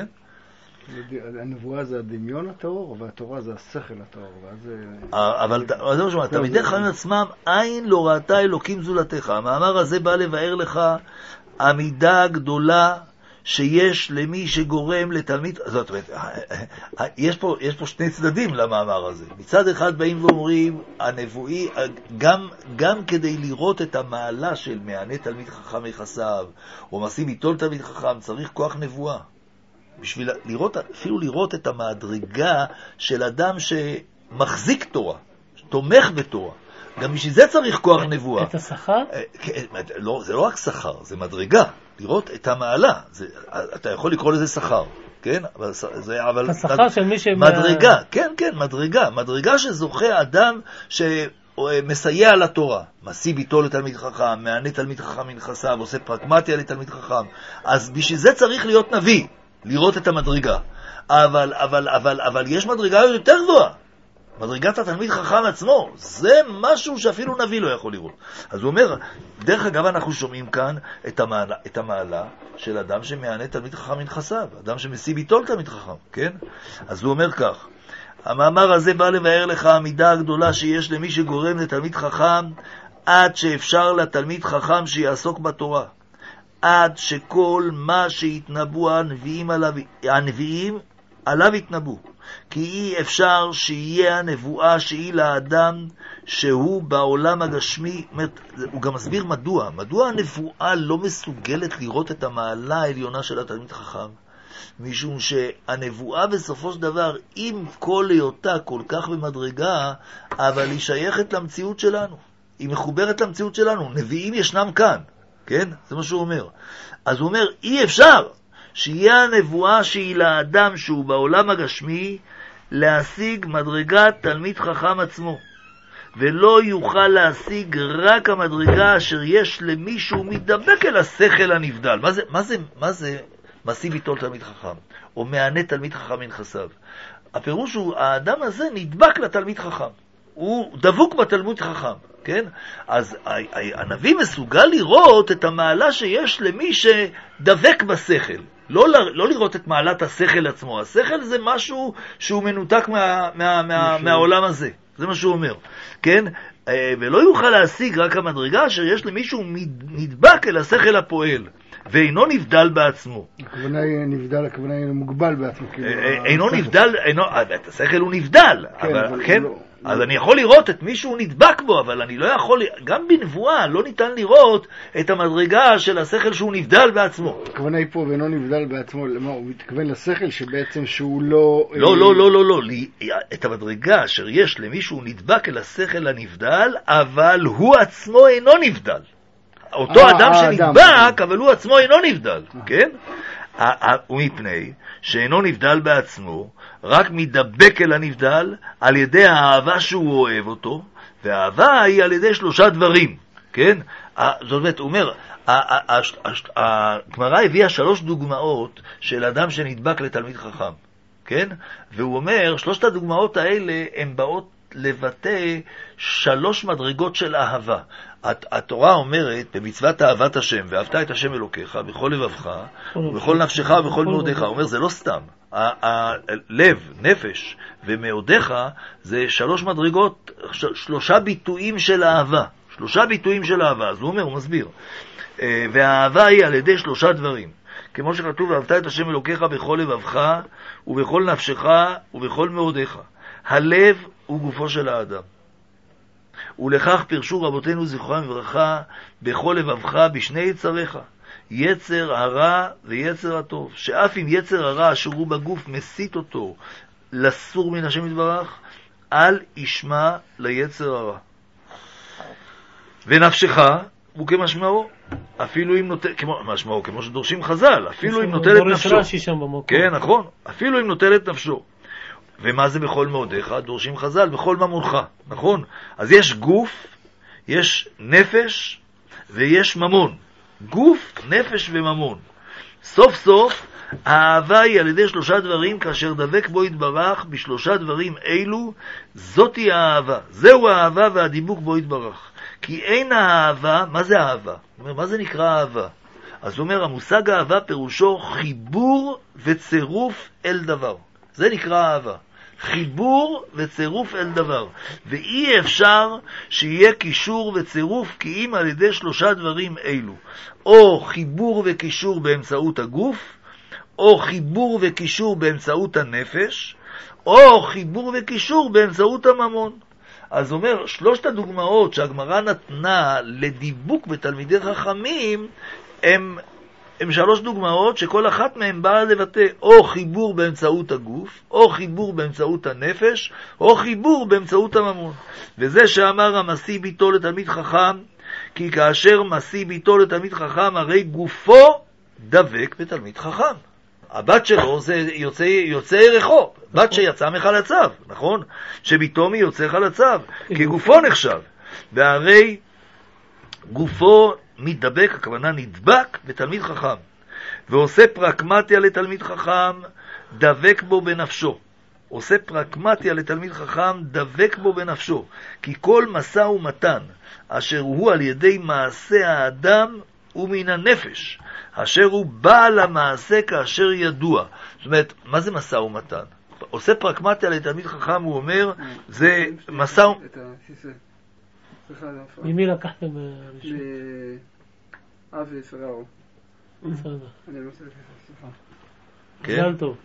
הנבואה זה הדמיון הטהור, והתורה זה השכל הטהור.
אבל זה מה שאומר, תלמידי חכמים עצמם, עין לא ראתה אלוקים זולתך. המאמר הזה בא לבאר לך עמידה גדולה שיש למי שגורם לתלמיד, זאת אומרת, יש פה שני צדדים למאמר הזה. מצד אחד באים ואומרים, הנבואי, גם כדי לראות את המעלה של מענה תלמיד חכם יחסיו, או משים איתול תלמיד חכם, צריך כוח נבואה. בשביל אפילו לראות את המדרגה של אדם שמחזיק תורה, תומך בתורה. גם בשביל זה צריך כוח נבואה.
את השכר?
לא, זה לא רק שכר, זה מדרגה. לראות את המעלה. אתה יכול לקרוא לזה שכר, כן? אבל
השכר של מי
מדרגה, כן, מדרגה. מדרגה שזוכה אדם שמסייע לתורה. מסיב איתו לתלמיד חכם, מענה תלמיד חכם מנכסיו, עושה פרקמטיה לתלמיד חכם. אז בשביל זה צריך להיות נביא. לראות את המדרגה. אבל יש מדרגה יותר גבוהה. מדרגת התלמיד חכם עצמו. זה משהו שאפילו נביא לא יכול לראות. אז הוא אומר, דרך אגב אנחנו שומעים כאן את המעלה של אדם שמענה תלמיד חכם מנכסיו. אדם שמסיב איתו לתלמיד חכם, כן? אז הוא אומר כך, המאמר הזה בא לבאר לך המידה הגדולה שיש למי שגורם לתלמיד חכם, עד שאפשר לתלמיד חכם שיעסוק בתורה. עד שכל מה שהתנבאו הנביאים עליו התנבאו. כי אי אפשר שיהיה הנבואה שהיא לאדם שהוא בעולם הגשמי. הוא גם מסביר מדוע הנבואה לא מסוגלת לראות את המעלה העליונה של התלמיד חכם. משום שהנבואה בסופו של דבר, עם כל היותה כל כך במדרגה, אבל היא שייכת למציאות שלנו. היא מחוברת למציאות שלנו. נביאים ישנם כאן. כן? זה מה שהוא אומר. אז הוא אומר, אי אפשר שיהיה הנבואה שהיא לאדם שהוא בעולם הגשמי להשיג מדרגת תלמיד חכם עצמו, ולא יוכל להשיג רק המדרגה אשר יש למישהו מדבק אל השכל הנבדל. מה זה מסיב איתו תלמיד חכם, או מענה תלמיד חכם מנכסיו? הפירוש הוא, האדם הזה נדבק לתלמיד חכם, הוא דבוק בתלמיד חכם. כן? אז הנביא מסוגל לראות את המעלה שיש למי שדבק בשכל. לא לראות את מעלת השכל עצמו. השכל זה משהו שהוא מנותק מהעולם הזה. זה מה שהוא אומר. כן? ולא יוכל להשיג רק המדרגה אשר יש למישהו נדבק אל השכל הפועל, ואינו נבדל בעצמו.
הכוונה היא נבדל, הכוונה היא מוגבל בעצמו.
אינו נבדל, השכל הוא נבדל. כן? אז אני יכול לראות את מישהו נדבק בו, אבל אני לא יכול, גם בנבואה לא ניתן לראות את המדרגה של השכל שהוא נבדל בעצמו.
הכוונה היא פה ואינו נבדל בעצמו, למה הוא מתכוון לשכל שבעצם שהוא לא...
לא, את המדרגה אשר יש למישהו נדבק אל השכל הנבדל, אבל הוא עצמו אינו נבדל. אותו אדם שנדבק, אבל הוא עצמו אינו נבדל, כן? ומפני שאינו נבדל בעצמו, רק מדבק אל הנבדל על ידי האהבה שהוא אוהב אותו, והאהבה היא על ידי 3 דברים, כן? זאת אומרת, הוא אומר, הגמרא הביאה 3 דוגמאות של אדם שנדבק לתלמיד חכם, כן? והוא אומר, 3 הדוגמאות האלה הן באות לבטא 3 מדרגות של אהבה. התורה אומרת במצוות אהבת השם, ואהבת את השם אלוקיך בכל לבבך ובכל נפשך ובכל מאודיך. הוא אומר, זה לא סתם. הלב, נפש ומאודיך זה 3 מדרגות, 3 ביטויים של אהבה. 3 ביטויים של אהבה. אז הוא אומר, הוא מסביר. והאהבה היא על ידי 3 דברים. כמו שכתוב, ואהבת את השם אלוקיך בכל לבבך ובכל נפשך ובכל מאודיך. הלב הוא גופו של האדם. ולכך פירשו רבותינו זכרם לברכה בכל לבבך בשני יצריך, יצר הרע ויצר הטוב, שאף אם יצר הרע אשר הוא בגוף מסית אותו לסור מן השם יתברך, אל ישמע ליצר הרע. ונפשך הוא כמשמעו, אפילו אם נוטל, משמעו, כמו שדורשים חז"ל, אפילו אם נוטל את נפשו. כן, נכון, אפילו אם נוטל את נפשו. ומה זה בכל מאודיך? דורשים חז"ל, בכל ממונך, נכון? אז יש גוף, יש נפש ויש ממון. גוף, נפש וממון. סוף סוף, האהבה היא על ידי שלושה דברים, כאשר דבק בו יתברך בשלושה דברים אלו, זאתי האהבה. זהו האהבה והדיבוק בו יתברך. כי אין האהבה, מה זה אהבה? מה זה נקרא אהבה? אז הוא אומר, המושג אהבה פירושו חיבור וצירוף אל דבר. זה נקרא אהבה. חיבור וצירוף אל דבר. ואי אפשר שיהיה קישור וצירוף כי אם על ידי שלושה דברים אלו. או חיבור וקישור באמצעות הגוף, או חיבור וקישור באמצעות הנפש, או חיבור וקישור באמצעות הממון. אז אומר, שלושת הדוגמאות שהגמרא נתנה לדיבוק בתלמידי חכמים, הם שלוש דוגמאות שכל אחת מהן באה לבטא או חיבור באמצעות הגוף, או חיבור באמצעות הנפש, או חיבור באמצעות הממון. וזה שאמר המשיא ביתו לתלמיד חכם, כי כאשר משיא ביתו לתלמיד חכם, הרי גופו דבק בתלמיד חכם. הבת שלו זה יוצא ירחו, בת שיצא מחלציו, נכון? שביתו מיוצא חלציו, כי גופו נחשב. והרי גופו מתדבק, הכוונה נדבק בתלמיד חכם, ועושה פרקמטיה לתלמיד חכם, דבק בו בנפשו. עושה פרקמטיה לתלמיד חכם, דבק בו בנפשו, כי כל משא ומתן אשר הוא על ידי מעשה האדם ומן הנפש, אשר הוא בעל המעשה כאשר ידוע. זאת אומרת, מה זה משא ומתן? עושה פרקמטיה לתלמיד חכם, הוא אומר, זה משא ומתן.
ממי לקחתם ראשון?
אבי סלאו.
בסדר.
אני רוצה סליחה.
שאל טוב.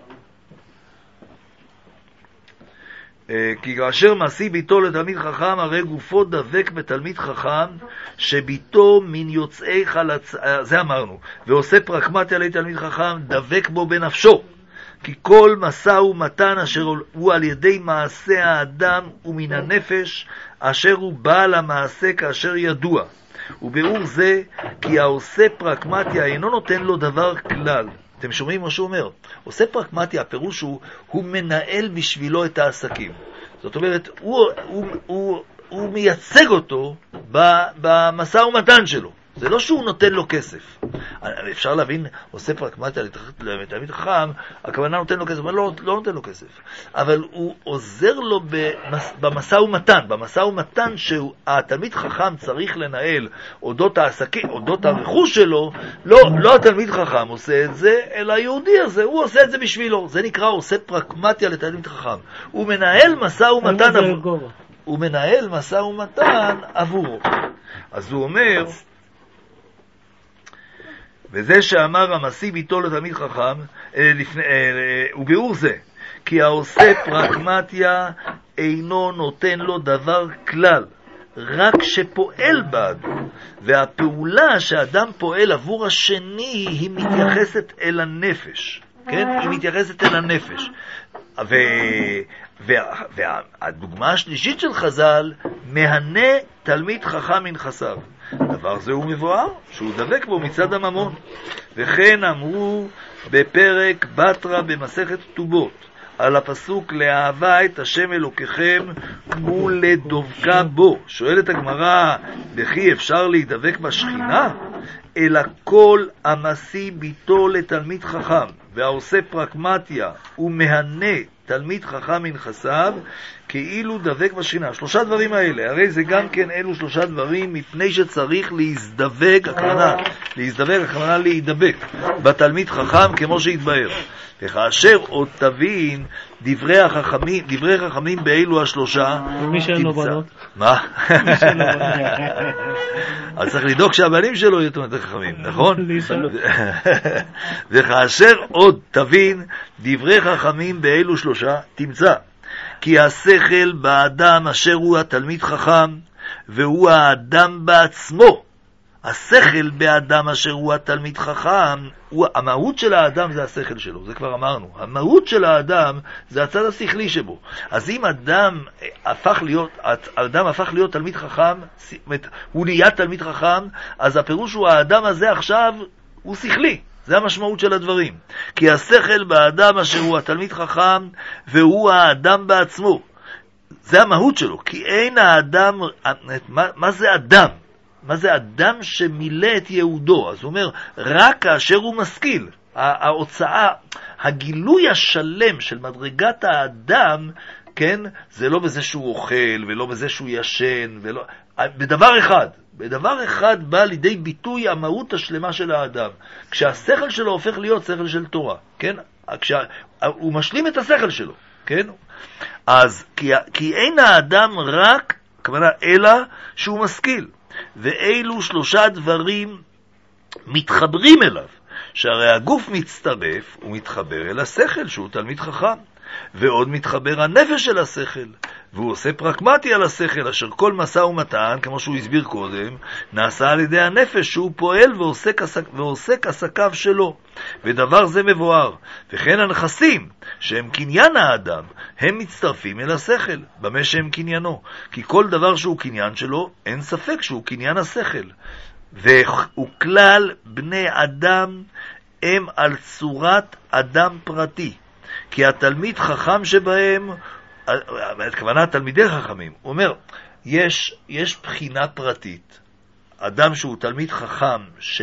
כי כאשר משיא ביתו לתלמיד חכם, הרי גופו דבק בתלמיד חכם, שביתו מן יוצאי חלצ... זה אמרנו. ועושה פרקמטיה לתלמיד חכם, דבק בו בנפשו. כי כל משא ומתן אשר הוא על ידי מעשה האדם ומן הנפש, אשר הוא בעל המעשה כאשר ידוע. וביאור זה, כי העושה פרקמטיה אינו נותן לו דבר כלל. אתם שומעים מה שהוא אומר? עושה פרקמטיה, הפירוש הוא מנהל בשבילו את העסקים. זאת אומרת, הוא מייצג אותו במשא ומתן שלו. זה לא שהוא נותן לו כסף. אפשר להבין, עושה פרקמטיה לתלמיד חכם, הכוונה נותן לו כסף, אבל לא נותן לו כסף. אבל הוא עוזר לו במשא ומתן, במשא ומתן שהתלמיד חכם צריך לנהל אודות העסקים, אודות הרכוש שלו, לא התלמיד חכם עושה את זה, אלא היהודי הזה, הוא עושה את זה בשבילו. זה נקרא עושה פרקמטיה לתלמיד חכם. הוא מנהל משא ומתן עבור. הוא מנהל משא ומתן עבורו. אז הוא אומר, וזה שאמר המשיא ביתו לתלמיד חכם, וביאור זה, כי העושה פרקמטיה אינו נותן לו דבר כלל, רק שפועל בעדו, והפעולה שאדם פועל עבור השני היא מתייחסת אל הנפש, כן? היא מתייחסת אל הנפש. והדוגמה השלישית של חז"ל, מהנה תלמיד חכם מנכסיו. דבר זה הוא מבואר, שהוא דבק בו מצד הממון. וכן אמרו בפרק בתרא במסכת כתובות, על הפסוק לאהבה את השם אלוקיכם ולדבקה בו. שואלת הגמרא, וכי אפשר להידבק בשכינה? אלא כל המשיא ביתו לתלמיד חכם והעושה פרקמטיה ומהנה תלמיד חכם מנכסיו, כאילו דבק בשכינה. שלושה דברים האלה, הרי זה גם כן אלו שלושה דברים, מפני שצריך להזדבק, הכוונה להידבק בתלמיד חכם כמו שהתבהר. וכאשר עוד תבין דברי חכמים באלו השלושה,
ומי שאין לו בנות?
מה? אז צריך לדאוג שהבנים שלו יהיו תלמידי חכמים, נכון? וכאשר עוד תבין דברי חכמים באלו שלושה, תמצא כי השכל באדם אשר הוא התלמיד חכם, והוא האדם בעצמו. השכל באדם אשר הוא התלמיד חכם, המהות של האדם זה השכל שלו, זה כבר אמרנו. המהות של האדם זה הצד השכלי שבו. אז אם אדם הפך להיות תלמיד חכם, הוא נהיה תלמיד חכם, אז הפירוש הוא האדם הזה עכשיו הוא שכלי. זה המשמעות של הדברים. כי השכל באדם אשר הוא התלמיד חכם, והוא האדם בעצמו. זה המהות שלו. כי אין האדם, מה זה אדם? מה זה אדם שמילא את יהודו? אז הוא אומר, רק כאשר הוא משכיל. ההוצאה, הגילוי השלם של מדרגת האדם, כן, זה לא בזה שהוא אוכל, ולא בזה שהוא ישן, ולא... בדבר אחד בא לידי ביטוי המהות השלמה של האדם. כשהשכל שלו הופך להיות שכל של תורה, כן? הוא משלים את השכל שלו, כן? אז, כי אין האדם רק, כמובן, אלא שהוא משכיל. ואילו שלושה דברים מתחברים אליו, שהרי הגוף מצטרף ומתחבר אל השכל שהוא תלמיד חכם, ועוד מתחבר הנפש אל השכל, והוא עושה פרקמטי על השכל, אשר כל משא ומתן, כמו שהוא הסביר קודם, נעשה על ידי הנפש שהוא פועל ועוסק עסקיו שלו, ודבר זה מבואר. וכן הנכסים שהם קניין האדם, הם מצטרפים אל השכל, במה שהם קניינו, כי כל דבר שהוא קניין שלו, אין ספק שהוא קניין השכל. והוא כלל בני אדם הם על צורת אדם פרטי, כי התלמיד חכם שבהם, הכוונה תלמידי חכמים, הוא אומר, יש בחינה פרטית, אדם שהוא תלמיד חכם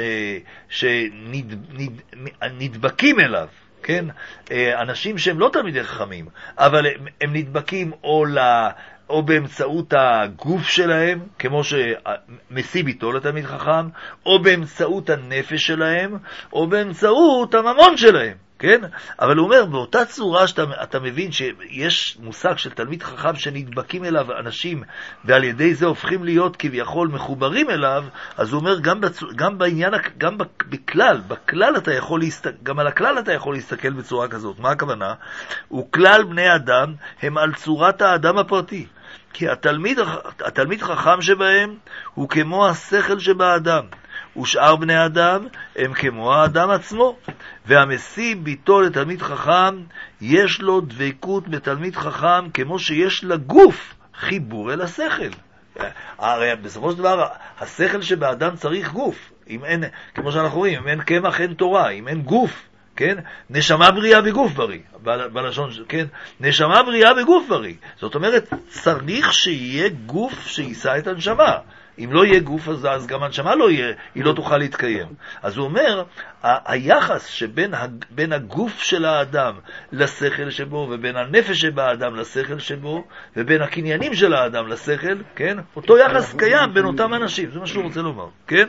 שנדבקים אליו, כן? אנשים שהם לא תלמידי חכמים, אבל הם נדבקים או באמצעות הגוף שלהם, כמו שמסיב איתו לתלמיד חכם, או באמצעות הנפש שלהם, או באמצעות הממון שלהם, כן? אבל הוא אומר, באותה צורה שאתה מבין שיש מושג של תלמיד חכם שנדבקים אליו אנשים, ועל ידי זה הופכים להיות כביכול מחוברים אליו, אז הוא אומר, גם בעניין, גם בכלל אתה יכול גם על הכלל אתה יכול להסתכל בצורה כזאת. מה הכוונה? הוא כלל בני אדם, הם על צורת האדם הפרטי. כי התלמיד חכם שבהם הוא כמו השכל שבאדם, ושאר בני אדם הם כמו האדם עצמו. והמסיב ביתו לתלמיד חכם, יש לו דבקות בתלמיד חכם כמו שיש לגוף חיבור אל השכל. הרי בסופו של דבר השכל שבאדם צריך גוף. אם אין, כמו שאנחנו רואים, אם אין קמח אין תורה, אם אין גוף, כן? נשמה בריאה בגוף בריא, בלשון, כן? נשמה בריאה בגוף בריא. זאת אומרת, צריך שיהיה גוף שישא את הנשמה. אם לא יהיה גוף, אז גם הנשמה לא יהיה, היא לא תוכל להתקיים. אז הוא אומר, היחס שבין הגוף של האדם לשכל שבו, ובין הנפש שבאדם לשכל שבו, ובין הקניינים של האדם לשכל, כן? אותו יחס קיים בין אותם אנשים, זה מה שהוא רוצה לומר, כן?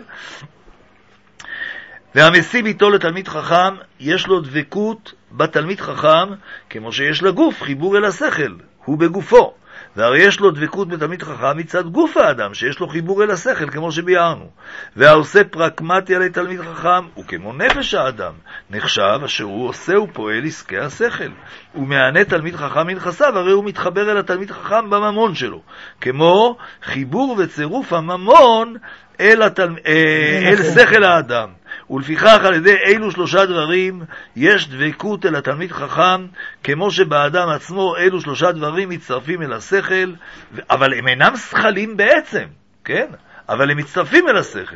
והמסיב איתו לתלמיד חכם, יש לו דבקות בתלמיד חכם, כמו שיש לגוף חיבור אל השכל, הוא בגופו. והרי יש לו דבקות בתלמיד חכם מצד גוף האדם, שיש לו חיבור אל השכל, כמו שביארנו. והעושה פרקמטיה לתלמיד חכם, הוא כמו נפש האדם, נחשב אשר הוא עושה ופועל עסקי השכל. הוא מענה תלמיד חכם מנכסיו, הרי הוא מתחבר אל התלמיד חכם בממון שלו, כמו חיבור וצירוף הממון אל שכל האדם. ולפיכך על ידי אילו שלושה דברים יש דבקות אל התלמיד חכם, כמו שבאדם עצמו אילו שלושה דברים מצטרפים אל השכל, אבל הם אינם שכלים בעצם, כן? אבל הם מצטרפים אל השכל.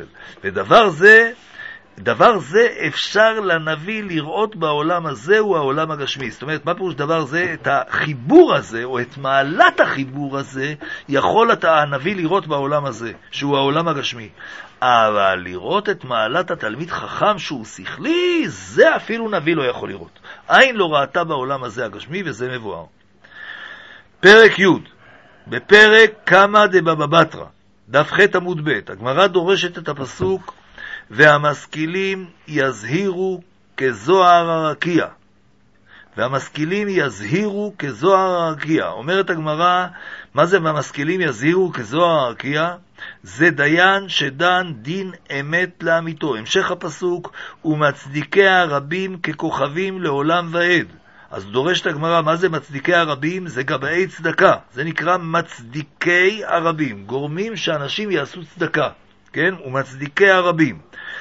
ודבר זה אפשר לנביא לראות בעולם הזה הוא העולם הגשמי. זאת אומרת, מה פירוש דבר זה? את החיבור הזה, או את מעלת החיבור הזה, יכול הנביא לראות בעולם הזה, שהוא העולם הגשמי. אבל לראות את מעלת התלמיד חכם שהוא שכלי, זה אפילו נביא לא יכול לראות. עין לא ראתה בעולם הזה הגשמי, וזה מבואר. פרק י' בפרק כמה דבבא בתרא, דף ח' עמוד ב', הגמרא דורשת את הפסוק, והמשכילים יזהירו כזוהר הרקיע. והמשכילים יזהירו כזוהר הרקיע. אומרת הגמרא, מה זה והמשכילים יזהירו כזוהר הרקיע? זה דיין שדן דין אמת לאמיתו. המשך הפסוק, ומצדיקי הרבים ככוכבים לעולם ועד. אז דורשת הגמרא, מה זה מצדיקי הרבים? זה גבאי צדקה, זה נקרא מצדיקי הרבים, גורמים שאנשים יעשו צדקה, כן? ומצדיקי הרבים.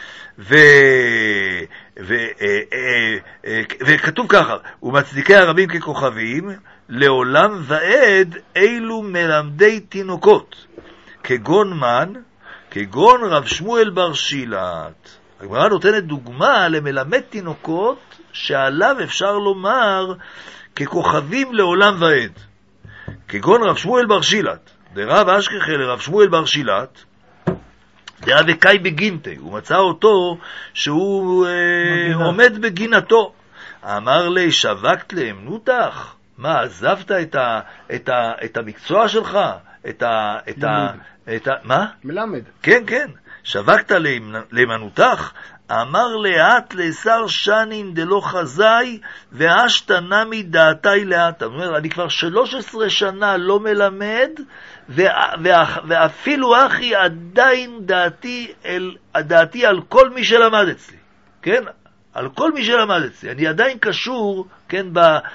וכתוב ככה, ומצדיקי הרבים ככוכבים, לעולם ועד אילו מלמדי תינוקות, כגון מן, כגון רב שמואל בר שילת. הגמרא נותנת דוגמה למלמד תינוקות שעליו אפשר לומר ככוכבים לעולם ועד. כגון רב שמואל בר שילת, דרב אשכחי לרב שמואל בר שילת, דעה וקאי בגינתי, הוא מצא אותו שהוא עומד בגינתו. אמר לי, שווקת לאמנותך? מה, עזבת את המקצוע שלך? מה?
מלמד.
כן, כן. שווקת לאמנותך? אמר לאט לשר שנים דלא חזאי ואשתנה מדעתי לאט. זאת אומרת, אני כבר 13 שנה לא מלמד, ואפילו אחי עדיין דעתי על כל מי שלמד אצלי, כן? על כל מי שלמד אצלי. אני עדיין קשור, כן,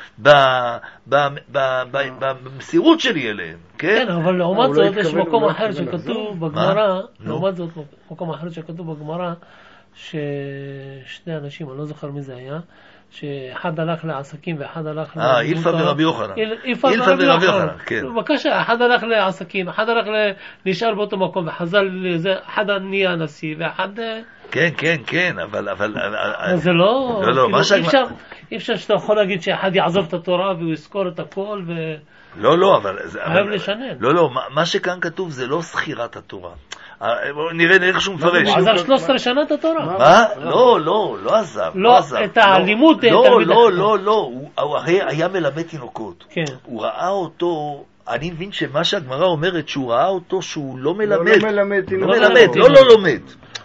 במסירות שלי אליהם, כן?
כן, אבל לעומת זאת יש מקום אחר שכתוב בגמרא, לעומת זאת מקום אחר שכתוב בגמרא, ששני אנשים, אני לא זוכר מי זה היה, שאחד הלך לעסקים ואחד הלך
אילפא ורבי יוחנן.
אילפא ורבי יוחנן, כן. בבקשה, אחד הלך לעסקים, אחד הלך נשאר באותו מקום וחזר לזה, אחד נהיה הנשיא ואחד...
כן, כן, כן, אבל...
זה לא...
לא, מה
אי אפשר שאתה יכול להגיד שאחד יעזוב את התורה והוא יזכור את הכל ו...
לא, אבל...
חייב לשנן.
לא, מה שכאן כתוב זה לא זכירת התורה. נראה איך שהוא מפרש.
הוא עזב 13 שנה את התורה.
מה? לא עזב.
לא, את הלימוד.
לא, הוא היה מלמד תינוקות.
כן.
הוא ראה אותו, אני מבין שמה שהגמרא אומרת, שהוא ראה אותו שהוא לא מלמד.
לא מלמד תינוקות.
לא לומד.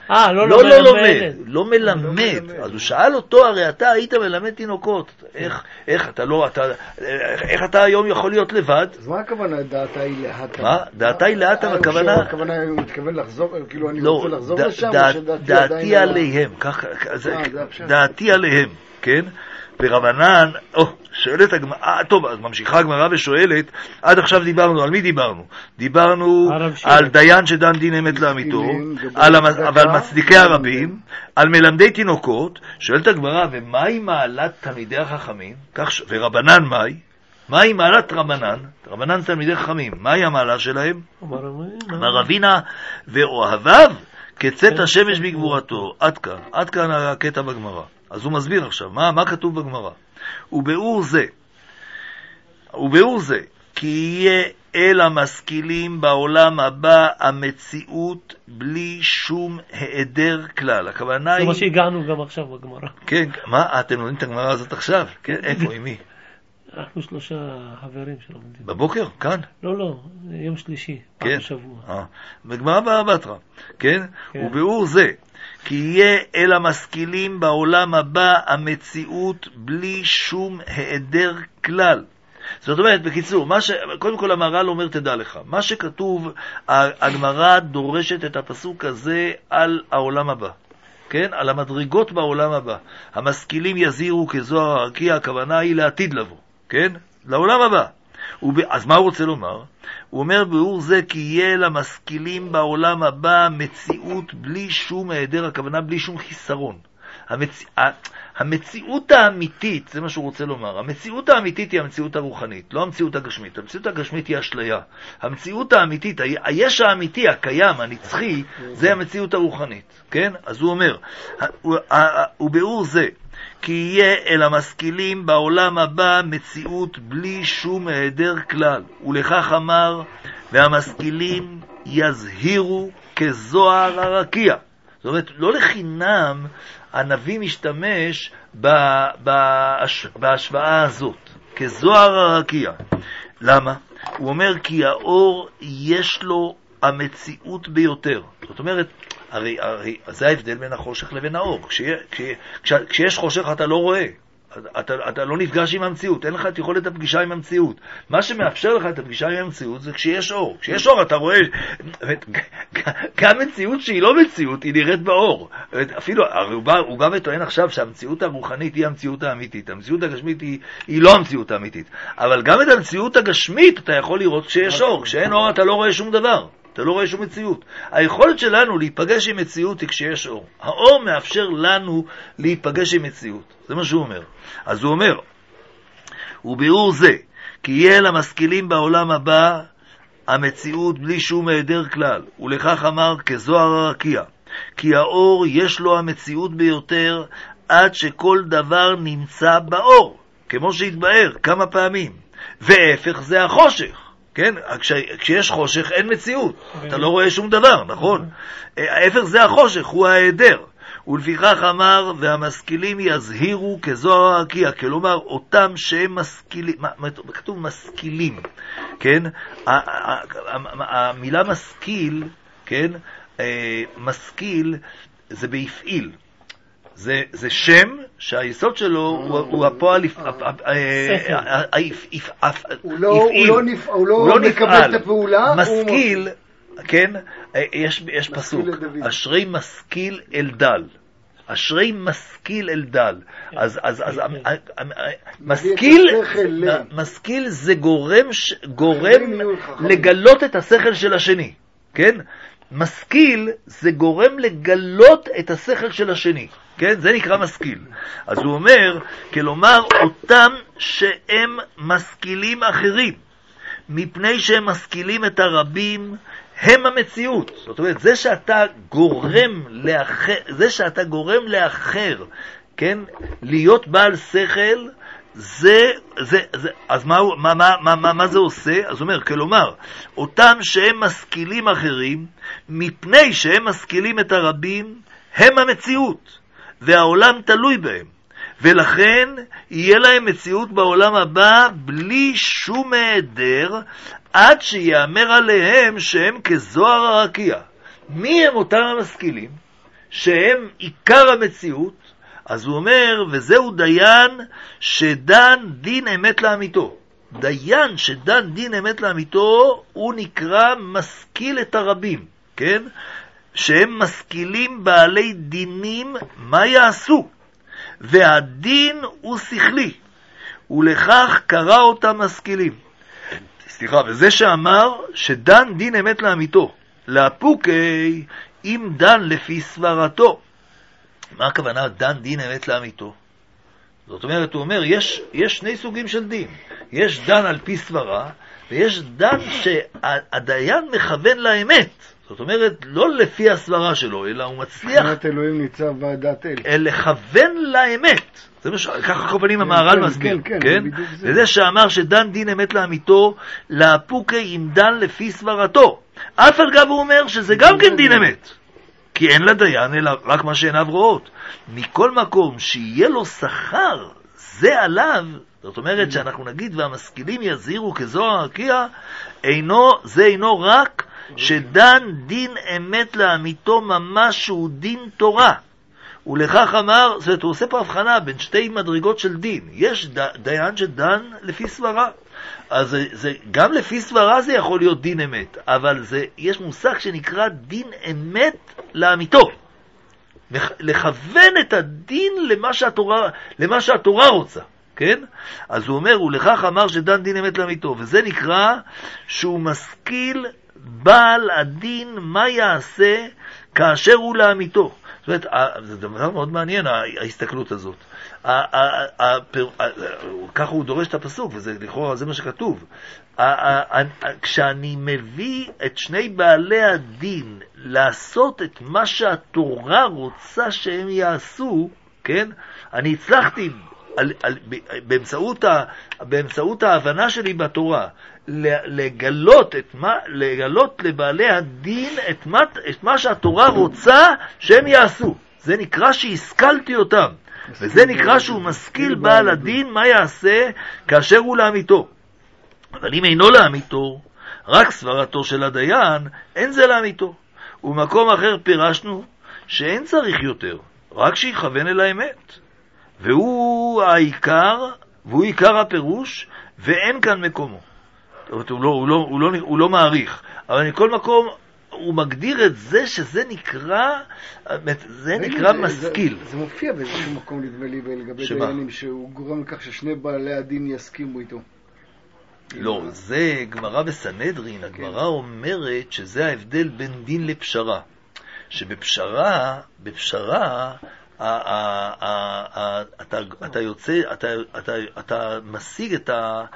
לא
מלמד.
מלמד. אז הוא שאל אותו, הרי אתה היית מלמד תינוקות. איך אתה היום יכול להיות לבד?
אז מה הכוונה דעתה היא לאט?
מה? דעתה היא לאט, הכוונה...
הכוונה הוא מתכוון לחזור, כאילו אני רוצה לחזור לשם,
דעתי עליהם. דעתי עליהם, כן? ורבנן, שואלת הגמרא, טוב, אז ממשיכה הגמרא ושואלת, עד עכשיו דיברנו, על מי דיברנו? דיברנו על דיין שדן דין אמת לאמיתו, על מצדיקי הרבים, על מלמדי תינוקות. שואלת הגמרא, ומהי מעלת תלמידי החכמים? ורבנן מהי מעלת רבנן? רבנן תלמידי חכמים, מהי המעלה שלהם? אמר רבינה, ואוהביו כצאת השמש בגבורתו. עד כאן הקטע בגמרא. אז הוא מסביר עכשיו, מה כתוב בגמרא? וביאור זה, כי יהיה אל המשכילים בעולם הבא המציאות בלי שום היעדר כלל. הכוונה היא...
זה מה שהגענו גם עכשיו בגמרא.
כן, מה? אתם לומדים את הגמרא הזאת עכשיו? כן, איפה, עם מי?
אנחנו 3 חברים שלומדים.
בבוקר? כאן?
לא, יום שלישי, פעם בשבוע.
בגמרא בבטרה, כן? וביאור זה, כי יהיה אל המשכילים בעולם הבא המציאות בלי שום היעדר כלל. זאת אומרת, בקיצור, קודם כל המהר"ל אומר, תדע לך, מה שכתוב, הגמרא דורשת את הפסוק הזה על העולם הבא, כן? על המדרגות בעולם הבא. המשכילים יזירו כזוהר הרקיע, הכוונה היא לעתיד לבוא, כן? לעולם הבא. אז מה הוא רוצה לומר? הוא אומר ביאור זה כי יהיה למשכילים בעולם הבא מציאות בלי שום היעדר, הכוונה בלי שום חיסרון. המציאות האמיתית, זה מה שהוא רוצה לומר, המציאות האמיתית היא המציאות הרוחנית, לא המציאות הגשמית. המציאות הגשמית היא אשליה. המציאות האמיתית, היש האמיתי, הקיים, הנצחי, זה המציאות הרוחנית, כן? אז הוא אומר, וביאור זה כי יהיה אל המשכילים בעולם הבא מציאות בלי שום היעדר כלל. ולכך אמר, והמשכילים יזהירו כזוהר הרקיע. זאת אומרת, לא לחינם הנביא משתמש בהשוואה הזאת, כזוהר הרקיע. למה? הוא אומר כי האור יש לו המציאות ביותר. זאת אומרת, הרי זה ההבדל בין החושך לבין האור. כשיש חושך אתה לא רואה. אתה לא נפגש עם המציאות, אין לך את יכולת הפגישה עם המציאות. מה שמאפשר לך את הפגישה עם המציאות זה כשיש אור. כשיש אור אתה רואה, גם מציאות שהיא לא מציאות, היא נראית באור. אפילו, הוא גם טוען עכשיו שהמציאות הרוחנית היא המציאות האמיתית. המציאות הגשמית היא לא המציאות האמיתית. אבל גם את המציאות הגשמית אתה יכול לראות כשיש אור. כשאין אור אתה לא רואה שום דבר. אתה לא רואה שום מציאות. היכולת שלנו להיפגש עם מציאות היא כשיש אור. האור מאפשר לנו להיפגש עם מציאות. זה מה שהוא אומר. אז הוא אומר, וביאור זה, כי יהיה למשכילים בעולם הבא המציאות בלי שום היעדר כלל. ולכך אמר כזוהר הרקיע, כי האור יש לו המציאות ביותר עד שכל דבר נמצא באור, כמו שהתבאר כמה פעמים. והפך זה החושך. כן? כשיש חושך אין מציאות, אתה לא רואה שום דבר, נכון? ההפך זה החושך, הוא ההיעדר. ולפיכך אמר, והמשכילים יזהירו כזוהר הרקיע, כלומר אותם שהם משכילים, כתוב משכילים, כן? המילה משכיל, כן? משכיל זה בהפעיל. זה שם שהיסוד שלו הוא הפועל
הוא לא מקבל את הפעולה.
משכיל, כן, יש פסוק, אשרי משכיל אל דל. אשרי משכיל אל דל. אז משכיל זה גורם לגלות את השכל של השני, כן? משכיל זה גורם לגלות את השכל של השני, כן? זה נקרא משכיל. אז הוא אומר, כלומר אותם שהם משכילים אחרים, מפני שהם משכילים את הרבים, הם המציאות. זאת אומרת, זה שאתה גורם לאחר, כן? להיות בעל שכל, אז מה זה עושה? אז הוא אומר, כלומר, אותם שהם משכילים אחרים, מפני שהם משכילים את הרבים, הם המציאות, והעולם תלוי בהם, ולכן יהיה להם מציאות בעולם הבא בלי שום היעדר, עד שיאמר עליהם שהם כזוהר הרקיע. מי הם אותם המשכילים? שהם עיקר המציאות. אז הוא אומר, וזהו דיין שדן דין אמת לאמיתו. דיין שדן דין אמת לאמיתו, הוא נקרא משכיל את הרבים, כן? שהם משכילים בעלי דינים, מה יעשו? והדין הוא שכלי, ולכך קרא אותם משכילים. סליחה, וזה שאמר שדן דין אמת לאמיתו, לאפוקי אם דן לפי סברתו. מה הכוונה דן דין אמת לאמיתו? זאת אומרת, הוא אומר, יש שני סוגים של דין. יש דן על פי סברה, ויש דן שהדיין מכוון לאמת. זאת אומרת, לא לפי הסברה שלו, אלא הוא מצליח...
מבחינת אלוהים ניצב ועדת אל.
לכוון לאמת. ככה כוונים המהר"ל מסביר. כן? וזה שאמר שדן דין אמת לאמיתו, לאפוקי אם דן לפי סברתו. אף על גב הוא אומר שזה גם כן דין אמת. כי אין לדיין אלא רק מה שעיניו רואות. מכל מקום שיהיה לו שכר, זה עליו. זאת אומרת שאנחנו נגיד והמשכילים יזהירו כזוהר הרקיע, זה אינו רק שדן דין אמת לאמיתו ממש שהוא דין תורה. ולכך אמר, זאת אומרת, הוא עושה פה הבחנה בין שתי מדרגות של דין. יש דיין שדן לפי סברה. אז גם לפי סברה זה יכול להיות דין אמת, אבל יש מושג שנקרא דין אמת לאמיתו. לכוון את הדין למה שהתורה רוצה, כן? אז הוא אומר, ולכך אמר שדן דין אמת לאמיתו, וזה נקרא שהוא משכיל בעל הדין מה יעשה כאשר הוא לאמיתו. זאת אומרת, זה דבר מאוד מעניין, ההסתכלות הזאת. ככה הוא דורש את הפסוק, וזה לכאורה זה מה שכתוב. כשאני מביא את שני בעלי הדין לעשות את מה שהתורה רוצה שהם יעשו, כן? אני הצלחתי באמצעות ההבנה שלי בתורה לגלות לבעלי הדין את מה שהתורה רוצה שהם יעשו. זה נקרא שהשכלתי אותם, וזה נקרא שהוא משכיל בעל הדין מה יעשה כאשר הוא לאמיתו. אבל אם אינו לאמיתו, רק סברתו של הדיין, אין זה לאמיתו. ומקום אחר פירשנו שאין צריך יותר, רק שיכוון אל האמת. והוא העיקר, והוא עיקר הפירוש, ואין כאן מקומו. הוא לא מעריך, אבל מכל מקום הוא מגדיר את זה שזה נקרא, משכיל.
זה מופיע באיזשהו מקום, נדמה לי, לגבי דיינים, שהוא גורם לכך ששני בעלי הדין יסכימו איתו.
לא, זה גמרא בסנהדרין. הגמרא אומרת שזה ההבדל בין דין לפשרה. שבפשרה, אתה יוצא, אתה משיג את ה...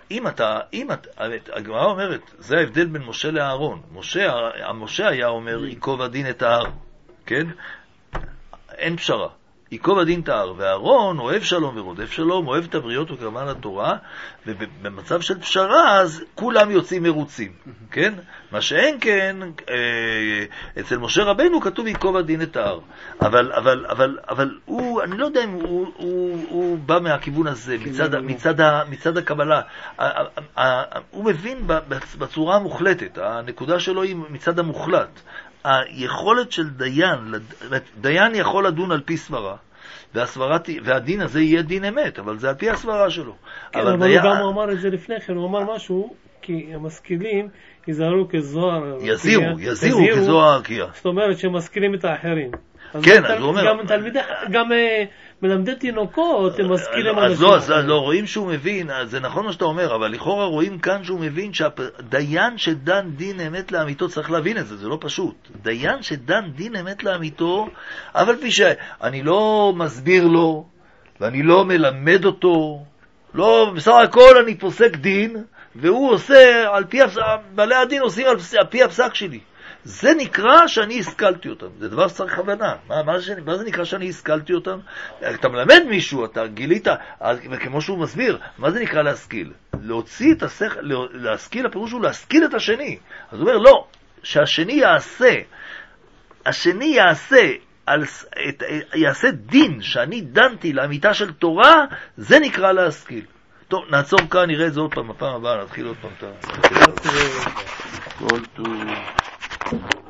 הגמרא אומרת, זה ההבדל בין משה לאהרון. משה היה אומר, ייקוב הדין את ההר, כן? אין פשרה. ייקוב הדין את ההר, ואהרון אוהב שלום ורודף שלום, אוהב את הבריות וקרבה לתורה, ובמצב של פשרה אז כולם יוצאים מרוצים, כן? מה שאין כן, אצל משה רבנו כתוב ייקוב הדין את ההר, אבל הוא, אני לא יודע אם הוא בא מהכיוון הזה, מצד הקבלה, הוא מבין בצורה המוחלטת, הנקודה שלו היא מצד המוחלט, היכולת של דיין יכול לדון על פי סברה, והדין הזה יהיה דין אמת, אבל זה על פי הסברה שלו.
כן, אבל הוא גם אמר את זה לפני כן, הוא אמר משהו, כי המשכילים יזהרו כזוהר.
יזהירו כזוהר הרקיע.
זאת אומרת שמשכילים את האחרים.
כן, אז הוא אומר...
גם מלמדי תינוקות, הם משכילים אנשים.
אז לא, רואים שהוא מבין, זה נכון מה שאתה אומר, אבל לכאורה רואים כאן שהוא מבין שהדיין שדן דין אמת לאמיתו, צריך להבין את זה, זה לא פשוט. דיין שדן דין אמת לאמיתו, אבל פי שאני לא מסביר לו, ואני לא מלמד אותו, לא, בסך הכל אני פוסק דין, והוא עושה, בעלי הדין עושים על פי הפסק שלי. זה נקרא שאני השכלתי אותם. זה דבר שצריך הבנה. מה זה נקרא שאני השכלתי אותם? אתה מלמד מישהו, אתה גילית, וכמו שהוא מסביר, מה זה נקרא להשכיל? להוציא את השכל, להשכיל, הפירוש הוא להשכיל את השני. אז הוא אומר, לא, שהשני יעשה דין שאני דנתי לאמיתה של תורה, זה נקרא להשכיל. טוב, נעצור כאן, נראה את זה עוד פעם, הפעם הבאה, נתחיל עוד פעם. כל טוב.